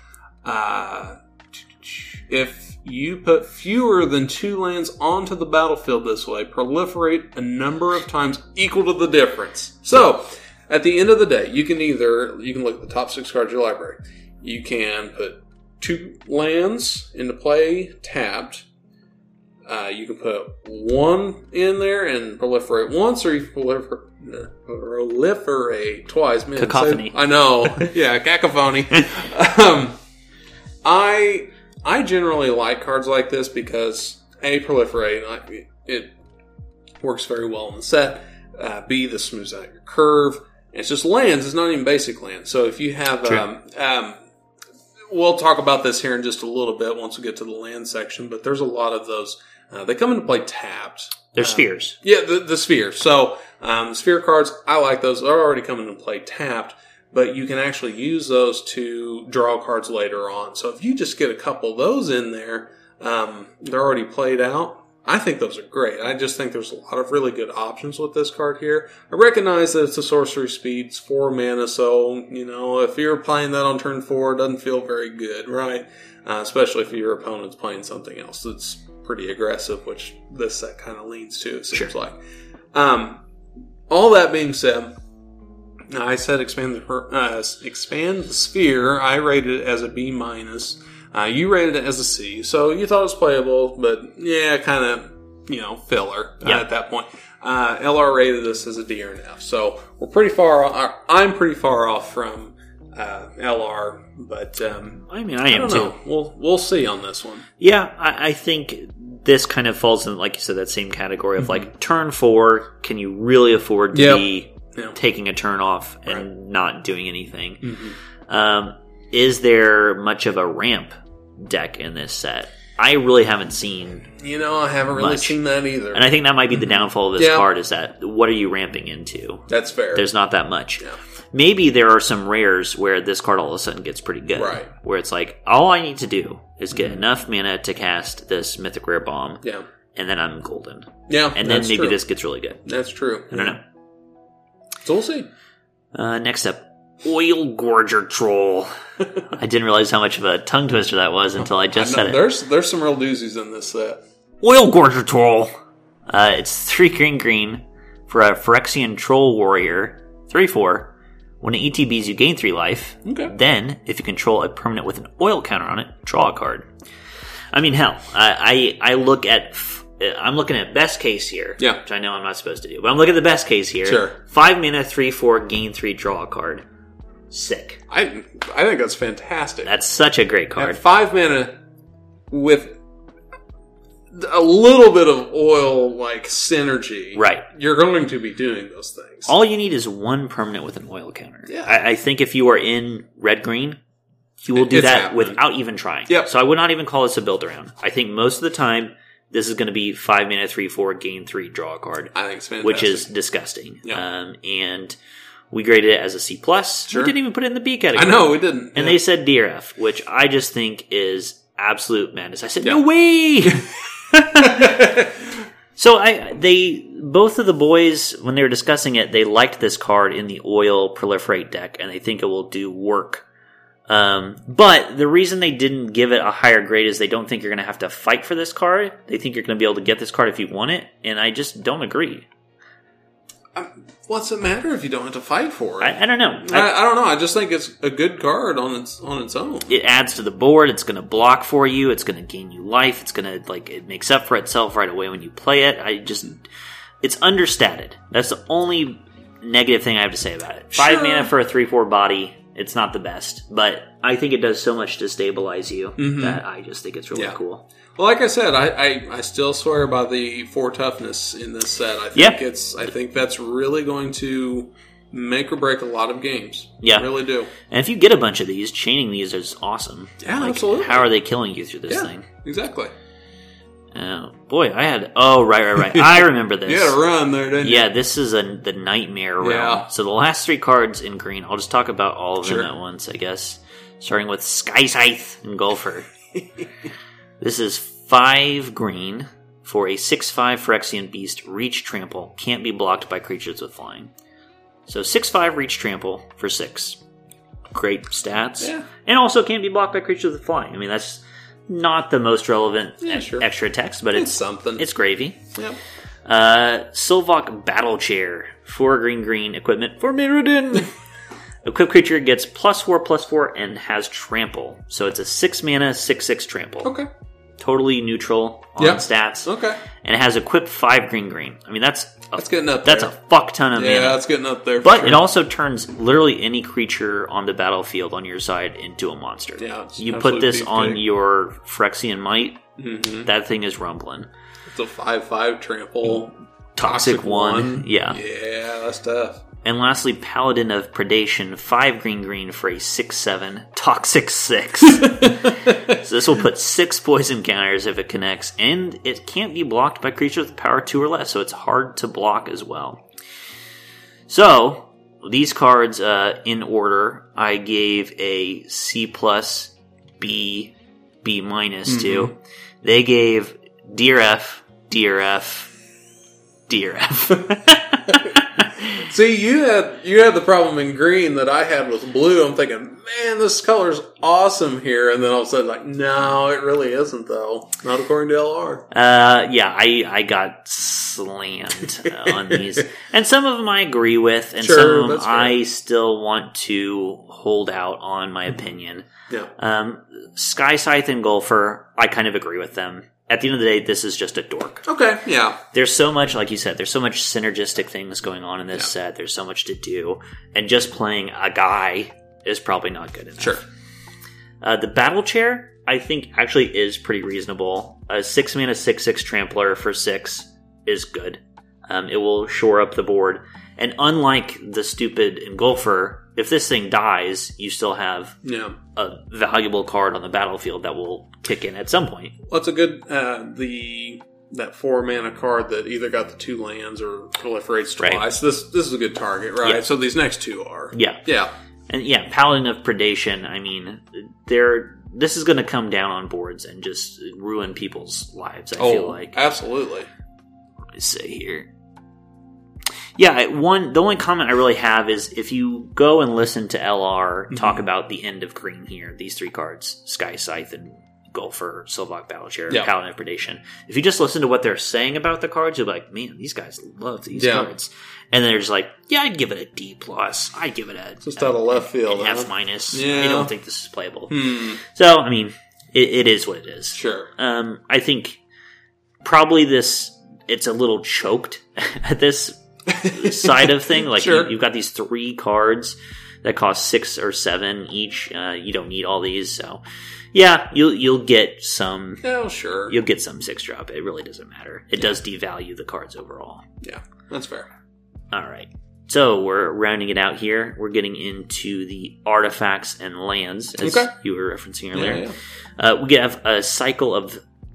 If you put fewer than 2 lands onto the battlefield this way, proliferate a number of times equal to the difference. So, at the end of the day, you can look at the top 6 cards of your library. You can put 2 lands into play tapped. You can put 1 in there and proliferate once, or you can proliferate twice. Man, cacophony. I know. Yeah, cacophony. I generally like cards like this because A, proliferate, it works very well in the set. B, this smooths out your curve. And it's just lands. It's not even basic lands. So if you have, we'll talk about this here in just a little bit once we get to the land section. But there's a lot of those. They come into play tapped. They're spheres. Yeah, the spheres. So the sphere cards, I like those. They're already coming into play tapped. But you can actually use those to draw cards later on. So if you just get a couple of those in there, they're already played out. I think those are great. I just think there's a lot of really good options with this card here. I recognize that it's a sorcery speed. It's 4 mana, so, if you're playing that on turn 4, it doesn't feel very good, right? Especially if your opponent's playing something else that's pretty aggressive, which this set kind of leans to, it seems like. All that being said, I said expand the sphere. I rated it as a B-. You rated it as a C. So you thought it was playable, but yeah, kind of, filler at that point. LR rated this as a D or an F. So we're pretty far off. I'm pretty far off from LR, but I am too. We'll see on this one. Yeah, I think this kind of falls in, like you said, that same category of like turn 4. Can you really afford to be taking a turn off and not doing anything? Is there much of a ramp deck in this set? I really haven't seen. I haven't really seen that either. And I think that might be the downfall of this card is that what are you ramping into? That's fair. There's not that much. Yeah. Maybe there are some rares where this card all of a sudden gets pretty good. Right. Where it's like, all I need to do is get enough mana to cast this Mythic Rare Bomb. Yeah. And then I'm golden. Yeah. And then maybe this gets really good. That's true. I don't know. So we'll see. Next up, Oil Gorger Troll. I didn't realize how much of a tongue twister that was until I just said it. There's some real doozies in this set. Oil Gorger Troll. It's 3 green for a Phyrexian Troll Warrior. 3/4. When it ETBs, you gain 3 life. Okay. Then, if you control a permanent with an oil counter on it, draw a card. I mean, hell, I'm looking at best case here. Yeah. Which I know I'm not supposed to do. But I'm looking at the best case here. Sure. 5 mana, 3/4, gain 3, draw a card. Sick. I think that's fantastic. That's such a great card. At 5 mana with a little bit of oil like synergy. Right. You're going to be doing those things. All you need is 1 permanent with an oil counter. Yeah. I think if you are in red-green, you will do that happening without even trying. Yep. So I would not even call this a build around. I think most of the time, this is going to be 5 mana 3/4 gain 3 draw a card. I think it's fantastic. Which is disgusting. Yeah. And we graded it as a C+. Sure. We didn't even put it in the B category. I know, we didn't. And they said DRF, which I just think is absolute madness. I said, Yeah. no way! So both of the boys, when they were discussing it, they liked this card in the Oil Proliferate deck, and they think it will do work. But the reason they didn't give it a higher grade is they don't think you're going to have to fight for this card. They think you're going to be able to get this card if you want it, and I just don't agree. What's it matter if you don't have to fight for it? I don't know. I don't know. I just think it's a good card on its own. It adds to the board. It's going to block for you. It's going to gain you life. It's going to, it makes up for itself right away when you play it. It's understated. That's the only negative thing I have to say about it. 5 mana for a 3/4 body. It's not the best, but I think it does so much to stabilize you that I just think it's really cool. Well, like I said, I still swear by the 4 toughness in this set. I think that's really going to make or break a lot of games. Yeah. I really do. And if you get a bunch of these, chaining these is awesome. Yeah, absolutely. How are they killing you through this thing? Exactly. Oh, boy, right. I remember this. You had a run there, didn't you? Yeah, this is the Nightmare realm. Yeah. So the last 3 cards in green, I'll just talk about all of them at once, I guess. Starting with Sky Scythe and Golfer. This is 5 green for a 6/5 Phyrexian Beast, Reach Trample. Can't be blocked by creatures with flying. So 6/5 Reach Trample for 6. Great stats. Yeah. And also can't be blocked by creatures with flying. I mean, that's not the most relevant extra text, but it's something. It's gravy. Yep. Sylvok Battle Chair. 4 green equipment for Mirrodin. Equipped creature gets +4/+4 and has trample. So it's a 6 mana 6/6 trample. Okay. Totally neutral on stats. Okay. And it has equipped 5 green. I mean, that's getting up there. That's a fuck ton of mana. Yeah, that's getting up there. But it also turns literally any creature on the battlefield on your side into a monster. Yeah, you put this on your Phyrexian Might, that thing is rumbling. It's a 5/5 trample. Toxic 1. Yeah. Yeah, that's tough. And lastly, Paladin of Predation, 5 green for a 6/7 Toxic 6. So this will put 6 poison counters if it connects, and it can't be blocked by creatures with power 2 or less, so it's hard to block as well. So, these cards, in order, I gave a C+, B, B- to. They gave DRF, DRF. See, you had the problem in green that I had with blue. I'm thinking, man, this color's awesome here, and then all of a sudden, like, no, it really isn't, though. Not according to LR. Yeah, I got slammed on these, and some of them I agree with, and some of them I still want to hold out on my opinion. Yeah. Sky Scythe and Golfer, I kind of agree with them. At the end of the day, this is just a dork. Okay, yeah. There's so much, like you said, there's so much synergistic things going on in this set. There's so much to do. And just playing a guy is probably not good enough. Sure. The Battle Chair, I think, actually is pretty reasonable. A 6 mana 6/6 Trampler for 6 is good. It will shore up the board. And unlike the stupid Engulfer, if this thing dies, you still have a valuable card on the battlefield that will kick in at some point. Well, it's a good that 4 mana card that either got the 2 lands or proliferates twice. Right. This is a good target, right? Yeah. So these next 2 are. Yeah. And Paladin of Predation, I mean, this is going to come down on boards and just ruin people's lives, I feel like. Absolutely. Let me say here. Yeah, the only comment I really have is if you go and listen to LR talk about the end of green here, these 3 cards, Sky Scythe and Golfer, Sylvok Battle Chair, Paladin of Predation. If you just listen to what they're saying about the cards, you'll be like, man, these guys love these cards. And then they're just like, I'd give it a D+. I'd give it just out of left field. An F-. I don't think this is playable. So, I mean, it is what it is. Sure. I think probably it's a little choked at this side of thing. Like you've got these 3 cards that cost 6 or 7 each. You don't need all these, so you'll get some. Oh, sure. You'll get some 6-drop. It really doesn't matter. It does devalue the cards overall. Yeah, that's fair. All right. So we're rounding it out here. We're getting into the artifacts and lands, as you were referencing earlier. Yeah. We have a cycle of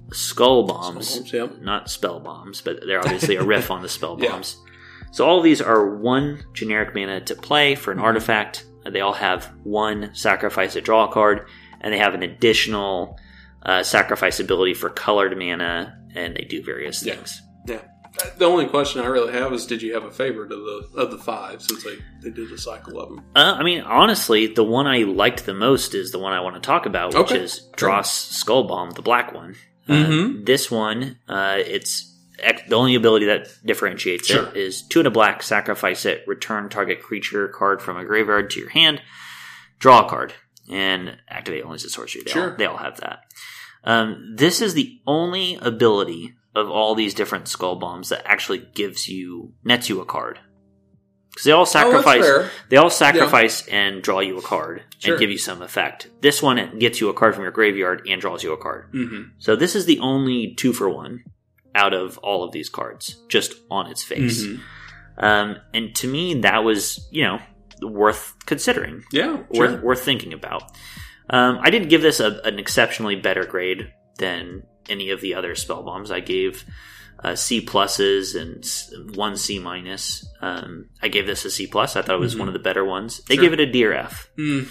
Skull Bombs. Skull Bombs, yep. Not Spell Bombs, but they're obviously a riff on the Spell Bombs. So all of these are 1 generic mana to play for an artifact. They all have 1 sacrifice to draw a card, and they have an additional sacrifice ability for colored mana, and they do various things. Yeah. The only question I really have is, did you have a favorite of the 5 since they did a cycle of them? I mean, honestly, the one I liked the most is the one I want to talk about, which is Dross Skull Bomb, the black one. This one, it's the only ability that differentiates it is 2 and a black, sacrifice it, return target creature card from a graveyard to your hand, draw a card, and activate only as a sorcery. They all have that. This is the only ability of all these different Skull Bombs that actually nets you a card. Because they all sacrifice, and draw you a card and give you some effect. This one, it gets you a card from your graveyard and draws you a card. So this is the only 2-for-1 out of all of these cards, just on its face. And to me, that was, worth considering. Yeah, worth thinking about. I didn't give this an exceptionally better grade than any of the other Spell Bombs. I gave C pluses and 1 C minus. I gave this a C plus. I thought it was one of the better ones. They give it a D or F.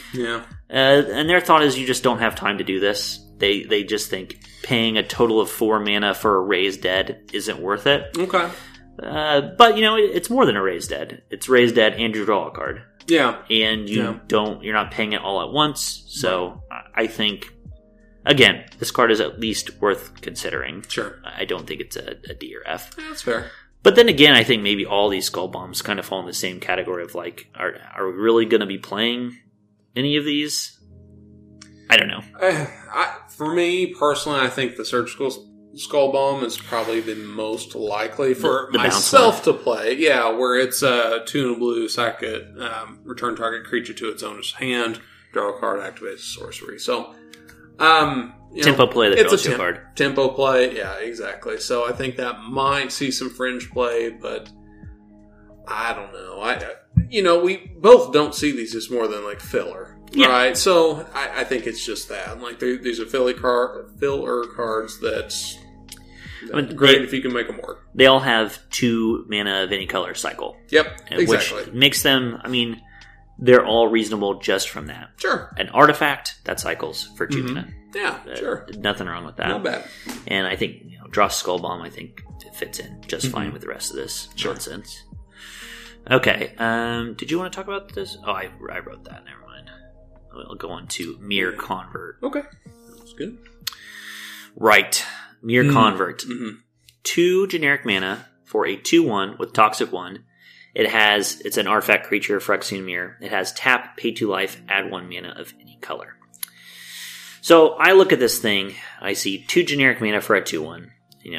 And their thought is you just don't have time to do this. They just think paying a total of 4 mana for a Raise Dead isn't worth it. Okay. But it's more than a Raise Dead. It's Raise Dead and you draw a card. Yeah. And you're not paying it all at once. So I think, again, this card is at least worth considering. Sure. I don't think it's a D or F. Yeah, that's fair. But then again, I think maybe all these Skull Bombs kind of fall in the same category of are we really going to be playing any of these? I don't know. For me, personally, I think the Surgical Skull Bomb is probably the most likely for myself to play. Yeah, where it's 2 and a blue, sack it, return target creature to its owner's hand, draw a card, activate a sorcery. So, tempo play that draws a card. Tempo play, yeah, exactly. So I think that might see some fringe play, but I don't know. We both don't see these as more than like filler. Yeah. Right, so I think it's just that. Like these are filler cards that's great if you can make them work. They all have 2 mana of any color cycle. Yep, exactly. Which makes them, they're all reasonable just from that. Sure. An artifact that cycles for 2 mana. Yeah, sure. Nothing wrong with that. Not bad. And I think Dross Skull Bomb, I think it fits in just fine with the rest of this nonsense. Okay, did you want to talk about this? Oh, I wrote that. Never mind. We'll go on to Mere Convert. Okay. That's good. Right. Mere Convert. 2 generic mana for a 2/1 with Toxic 1. It's an artifact creature, Phyrexian Mirror. It has tap, pay 2 life, add 1 mana of any color. So I look at this thing, I see 2 generic mana for a 2/1.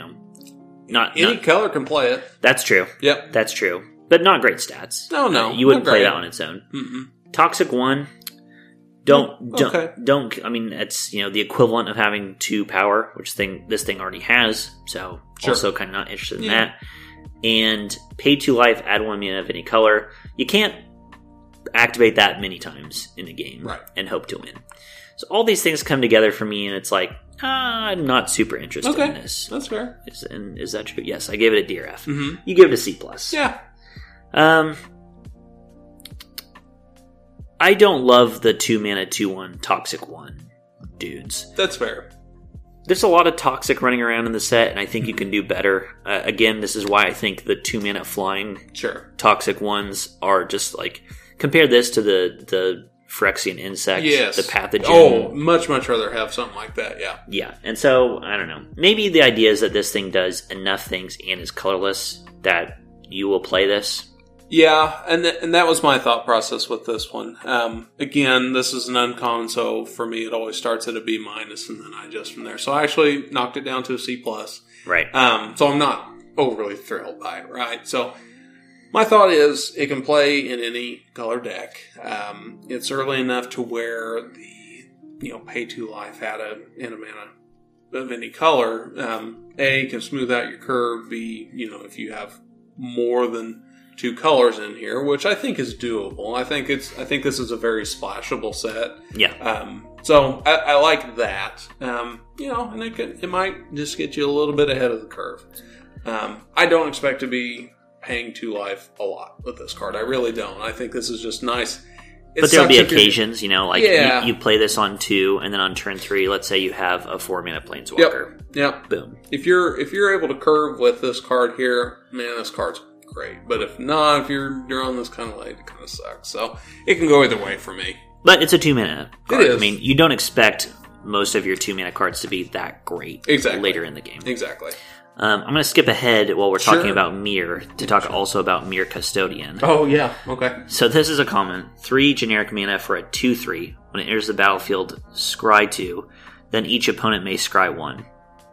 Not any color can play it. That's true. Yep. That's true. But not great stats. No. You wouldn't play that on its own. Toxic 1. Don't. It's the equivalent of having 2 power, which this thing already has. So also kind of not interested in that. And pay 2 life, add 1 mana of any color. You can't activate that many times in a game and hope to win. So all these things come together for me, and it's like I'm not super interested in this. That's fair. Is that true? Yes, I gave it a D or F. You give it a C plus. Yeah. I don't love the 2 mana 2/1 Toxic 1 dudes. That's fair. There's a lot of Toxic running around in the set, and I think you can do better. Again, this is why I think the 2 mana flying Toxic ones are just like, compare this to the Phyrexian Insect, the Pathogen. Oh, much rather have something like that, yeah. Yeah, and so, I don't know. Maybe the idea is that this thing does enough things and is colorless that you will play this. Yeah, and that was my thought process with this one. Again, this is an uncommon, so for me it always starts at a B minus, and then I adjust from there. So I actually knocked it down to a C plus. Right. So I'm not overly thrilled by it, right? So my thought is it can play in any color deck. It's early enough to where the pay 2 life add in a mana of any color. A, can smooth out your curve. B, if you have more than 2 colors in here, which I think is doable. I think this is a very splashable set. Yeah. So I like that. And it might just get you a little bit ahead of the curve. I don't expect to be paying 2 life a lot with this card. I really don't. I think this is just nice. But there'll be occasions, you play this on 2, and then on turn 3, let's say you have a 4-mana Planeswalker. Yep. Boom. If you're able to curve with this card here, man, this card's great. But if not, if you're on this kind of late, it kind of sucks. So it can go either way for me. But it's a 2-mana card. It is. I mean, you don't expect most of your 2-mana cards to be that great later in the game. Exactly. I'm going to skip ahead while we're talking about Myr to talk also about Myr Custodian. Oh, yeah. Okay. So this is a common. 3 generic mana for a 2/3. When it enters the battlefield, scry 2. Then each opponent may scry 1.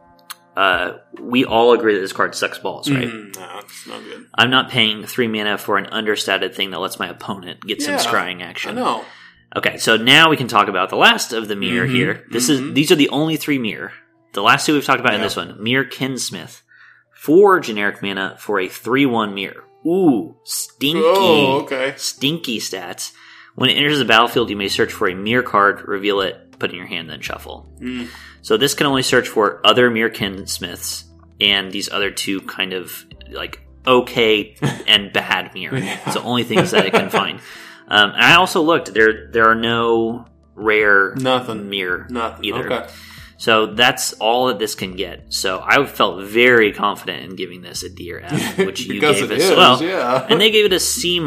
We all agree that this card sucks balls, right? No, it's not good. I'm not paying 3 mana for an understated thing that lets my opponent get some scrying action. I know. Okay, so now we can talk about the last of the Myr here. These are the only 3 Myr. The last 2 we've talked about in this one. Myr Kinsmith. 4 generic mana for a 3/1 Myr. Ooh, stinky. Oh, okay. Stinky stats. When it enters the battlefield, you may search for a Myr card, reveal it, put it in your hand, then shuffle. So this can only search for other Myr Kinsmiths and these other 2 kind of okay and bad Myr. It's the only things that it can find. And I also looked. There are no rare Myr either. Okay. So that's all that this can get. So I felt very confident in giving this a D or F, which you gave as well. Yeah. And they gave it a C-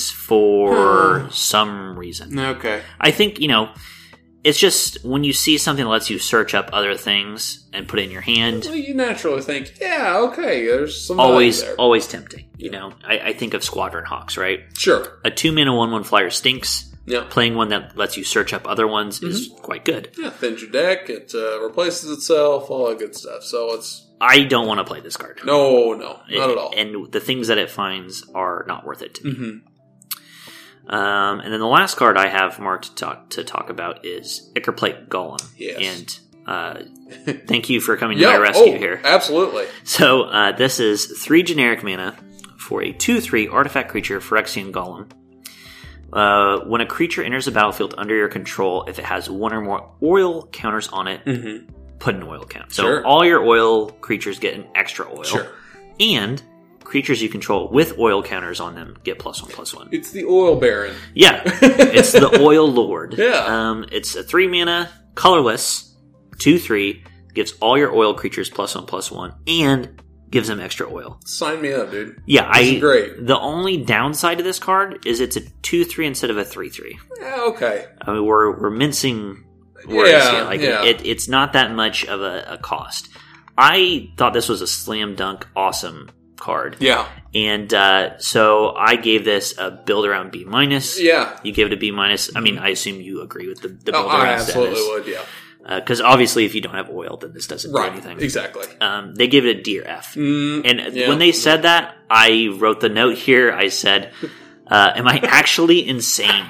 for some reason. Okay. I think, it's just when you see something that lets you search up other things and put it in your hand. Well, you naturally think, there's some always there. always tempting. I think of Squadron Hawks, right? Sure. A 2-mana 1/1 flyer stinks. Yeah. Playing one that lets you search up other ones is quite good. Yeah, thins your deck, it replaces itself, all that good stuff. So it's... I don't want to play this card. No, not at all. And the things that it finds are not worth it to me. And then the last card I have marked to talk about is Ickerplate Golem. Yes. And thank you for coming to my rescue here. Absolutely. So this is 3 generic mana for a 2/3 artifact creature, Phyrexian Golem. When a creature enters the battlefield under your control, if it has 1 or more oil counters on it, put an oil count. So all your oil creatures get an extra oil. Sure. And creatures you control with oil counters on them get +1/+1. It's the Oil Baron. Yeah. It's the Oil Lord. Yeah. It's a 3 mana, colorless, 2/3, gives all your oil creatures +1/+1, and gives them extra oil. Sign me up, dude. Yeah, this is great. The only downside to this card is it's a 2/3 instead of a 3/3. Yeah, okay. I mean, we're mincing words here. It's not that much of a cost. I thought this was a slam dunk awesome card. Yeah. And so I gave this a build around B-. Yeah. You gave it a B-. I mean, I assume you agree with the build around I absolutely would, yeah. Because obviously, if you don't have oil, then this doesn't do anything. Exactly. They give it a D or F. When they said that, I wrote the note here. I said, am I actually insane?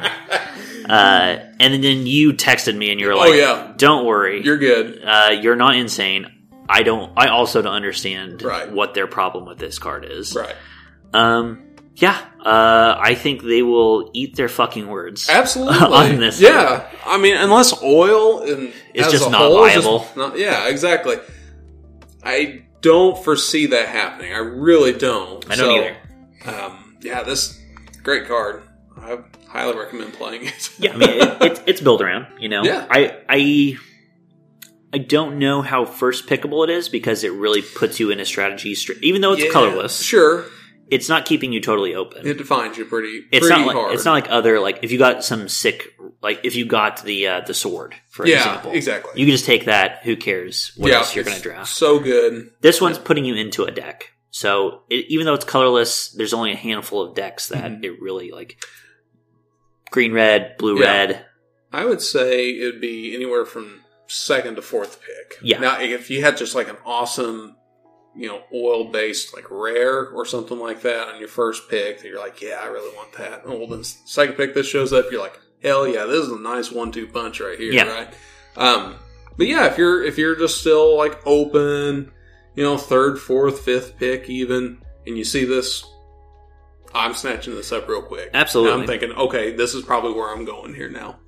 And then you texted me and you were like, don't worry. You're good. You're not insane. I also don't understand what their problem with this card is. Right. I think they will eat their fucking words. Absolutely. On this. Yeah. I mean, unless oil is just not viable. Exactly. I don't foresee that happening. I really don't. I don't either. This great card. I highly recommend playing it. Yeah, I mean, it's build around, Yeah. I don't know how first pickable it is because it really puts you in a strategy. Even though it's colorless. Sure. It's not keeping you totally open. It defines you pretty hard. Hard. It's not like other, if you got some sick, if you got the sword, for example. Yeah, exactly. You can just take that. Who cares what else you're going to draft? So good. This one's putting you into a deck. So even though it's colorless, there's only a handful of decks that it really, green, red, blue, red. I would say it would be anywhere from 2nd to 4th pick. Yeah. Now, if you had just an awesome, oil-based, rare or something like that on your first pick, that you're like, yeah, I really want that. Oh, well, then second pick, this shows up, you're like, hell yeah, this is a nice 1-2 punch right here, right? But yeah, if you're just still, open, 3rd, 4th, 5th pick even, and you see this, I'm snatching this up real quick. Absolutely. And I'm thinking, okay, this is probably where I'm going here now.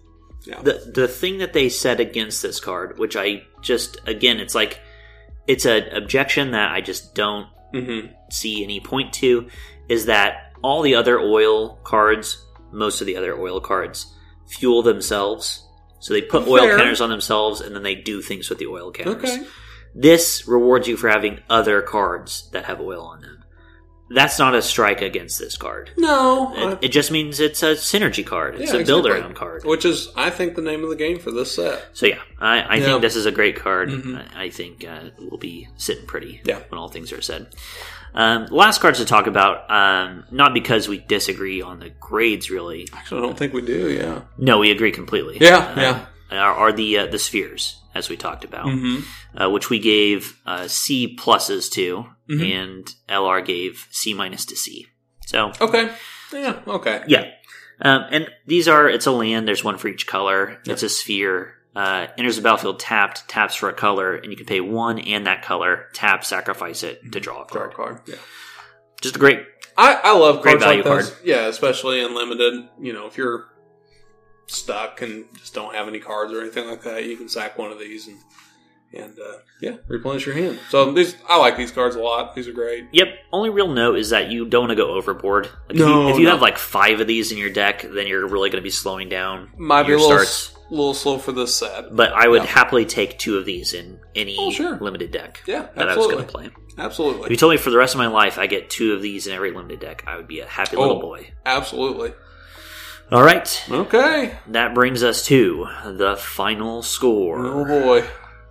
Yeah. The thing that they said against this card, which I just, again, it's like, it's an objection that I just don't see any point to, is that all the other oil cards, most of the other oil cards, fuel themselves. So they put oil counters on themselves, and then they do things with the oil counters. Okay. This rewards you for having other cards that have oil on them. That's not a strike against this card. No. It just means it's a synergy card. It's a exactly. build-around card. Which is, I think, the name of the game for this set. So yeah, I think this is a great card. I think it will be sitting pretty when all things are said. Last cards to talk about, not because we disagree on the grades, really. Actually, I don't think we do, yeah. No, we agree completely. Yeah. Are the spheres, as we talked about, which we gave C pluses to, and LR gave C minus to C. So okay, yeah, okay, yeah. And these are, it's a land. There's one for each color. Yep. It's a sphere. Enters the battlefield tapped, taps for a color, and you can pay one and that color. Tap, sacrifice it to draw a card. Yeah, just a great. I love great cards value like this. card. Yeah, especially in limited. You know, if you're stuck and just don't have any cards or anything like that, you can sack one of these and replenish your hand. So I like these cards a lot. These are great. Yep. Only real note is that you don't want to go overboard. Like if you have like 5 of these in your deck, then you're really going to be slowing down. Might be your a little, starts. Little slow for this set. But I would happily take 2 of these in any limited deck that I was going to play. Absolutely. If you told me for the rest of my life I get 2 of these in every limited deck, I would be a happy little boy. Absolutely. All right. Okay. That brings us to the final score. Oh boy.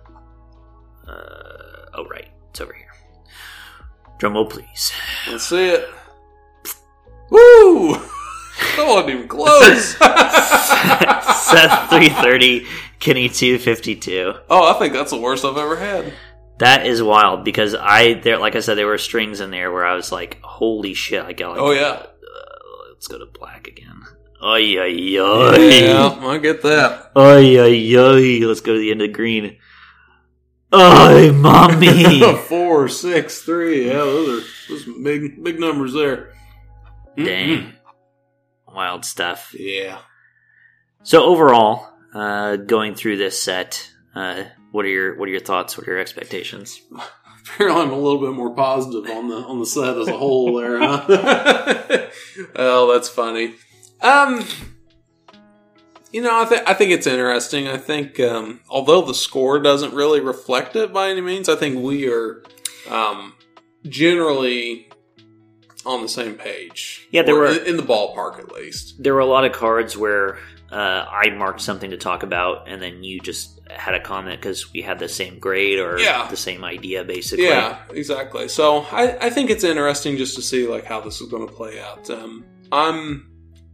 Oh, right. It's over here. Drum roll, please. Let's see it. Woo! That wasn't even close. Seth 330, Kenny 252. Oh, I think that's the worst I've ever had. That is wild because like I said, there were strings in there where I was like, holy shit. I got like, let's go to black again. Oy, oy, oy. Yeah, I get that. Oy, oy, oy. Let's go to the end of green. Oy, mommy. 4, 6, 3. Yeah, those are big numbers there. Dang. Wild stuff. Yeah. So overall, going through this set, what are your thoughts? What are your expectations? Apparently, I'm a little bit more positive on the set as a whole there, huh? Oh, that's funny. I think it's interesting. I think, although the score doesn't really reflect it by any means, I think we are generally on the same page. Yeah, there were in the ballpark at least. There were a lot of cards where I marked something to talk about, and then you just had a comment because we had the same grade or the same idea, basically. Yeah, exactly. So I think it's interesting just to see like how this is going to play out. I'm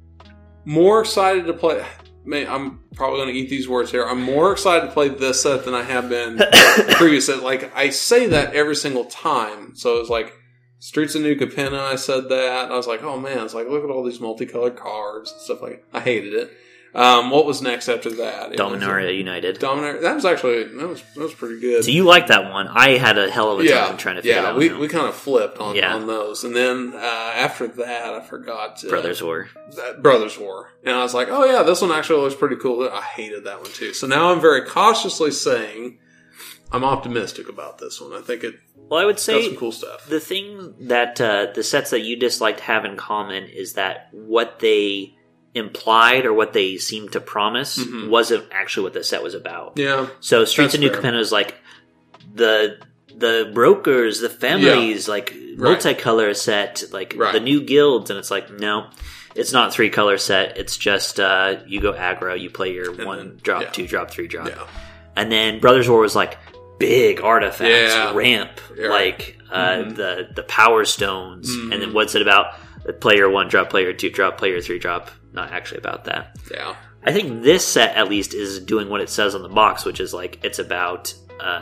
more excited to play. I'm probably going to eat these words here. I'm more excited to play this set than I have been the previous set. Like, I say that every single time. So it's like Streets of New Capenna, I said that. I was like, oh man, it's like, look at all these multicolored cards and stuff like that. I hated it. What was next after that? Dominaria United. Dominaria. That was actually, that was pretty good. So you liked that one. I had a hell of a time trying to figure that one out. We kind of flipped on those. And then after that, I forgot. Brothers War. Brothers War. And I was like, oh yeah, this one actually looks pretty cool. I hated that one too. So now I'm very cautiously saying I'm optimistic about this one. I think it I would say got some cool stuff. The thing that the sets that you disliked have in common is that what they implied or what they seemed to promise wasn't actually what the set was about. Yeah. So Streets of New Capenna is like the brokers, the families, like multicolor set, like the new guilds, and it's like, no, it's not 3-color set. It's just you go aggro, you play your 1 drop, 2 drop, 3 drop. Yeah. And then Brothers War was like big artifacts, ramp, like the power stones, and then what's it about? Player 1 drop, player 2 drop, player 3 drop. Not actually about that. Yeah. I think this set at least is doing what it says on the box, which is like it's about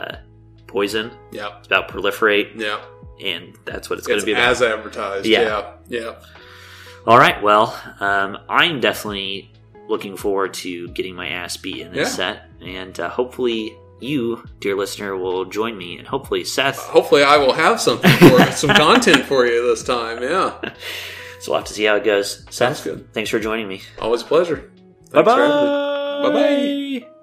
poison. Yeah. It's about proliferate. Yeah. And that's what it's going to be about. As advertised. Yeah. All right. Well, I'm definitely looking forward to getting my ass beat in this set, and hopefully you, dear listener, will join me, and hopefully Seth. Hopefully I will have something for some content for you this time. Yeah. So we'll have to see how it goes. Seth, Sounds good. Thanks for joining me. Always a pleasure. Bye-bye. Bye-bye.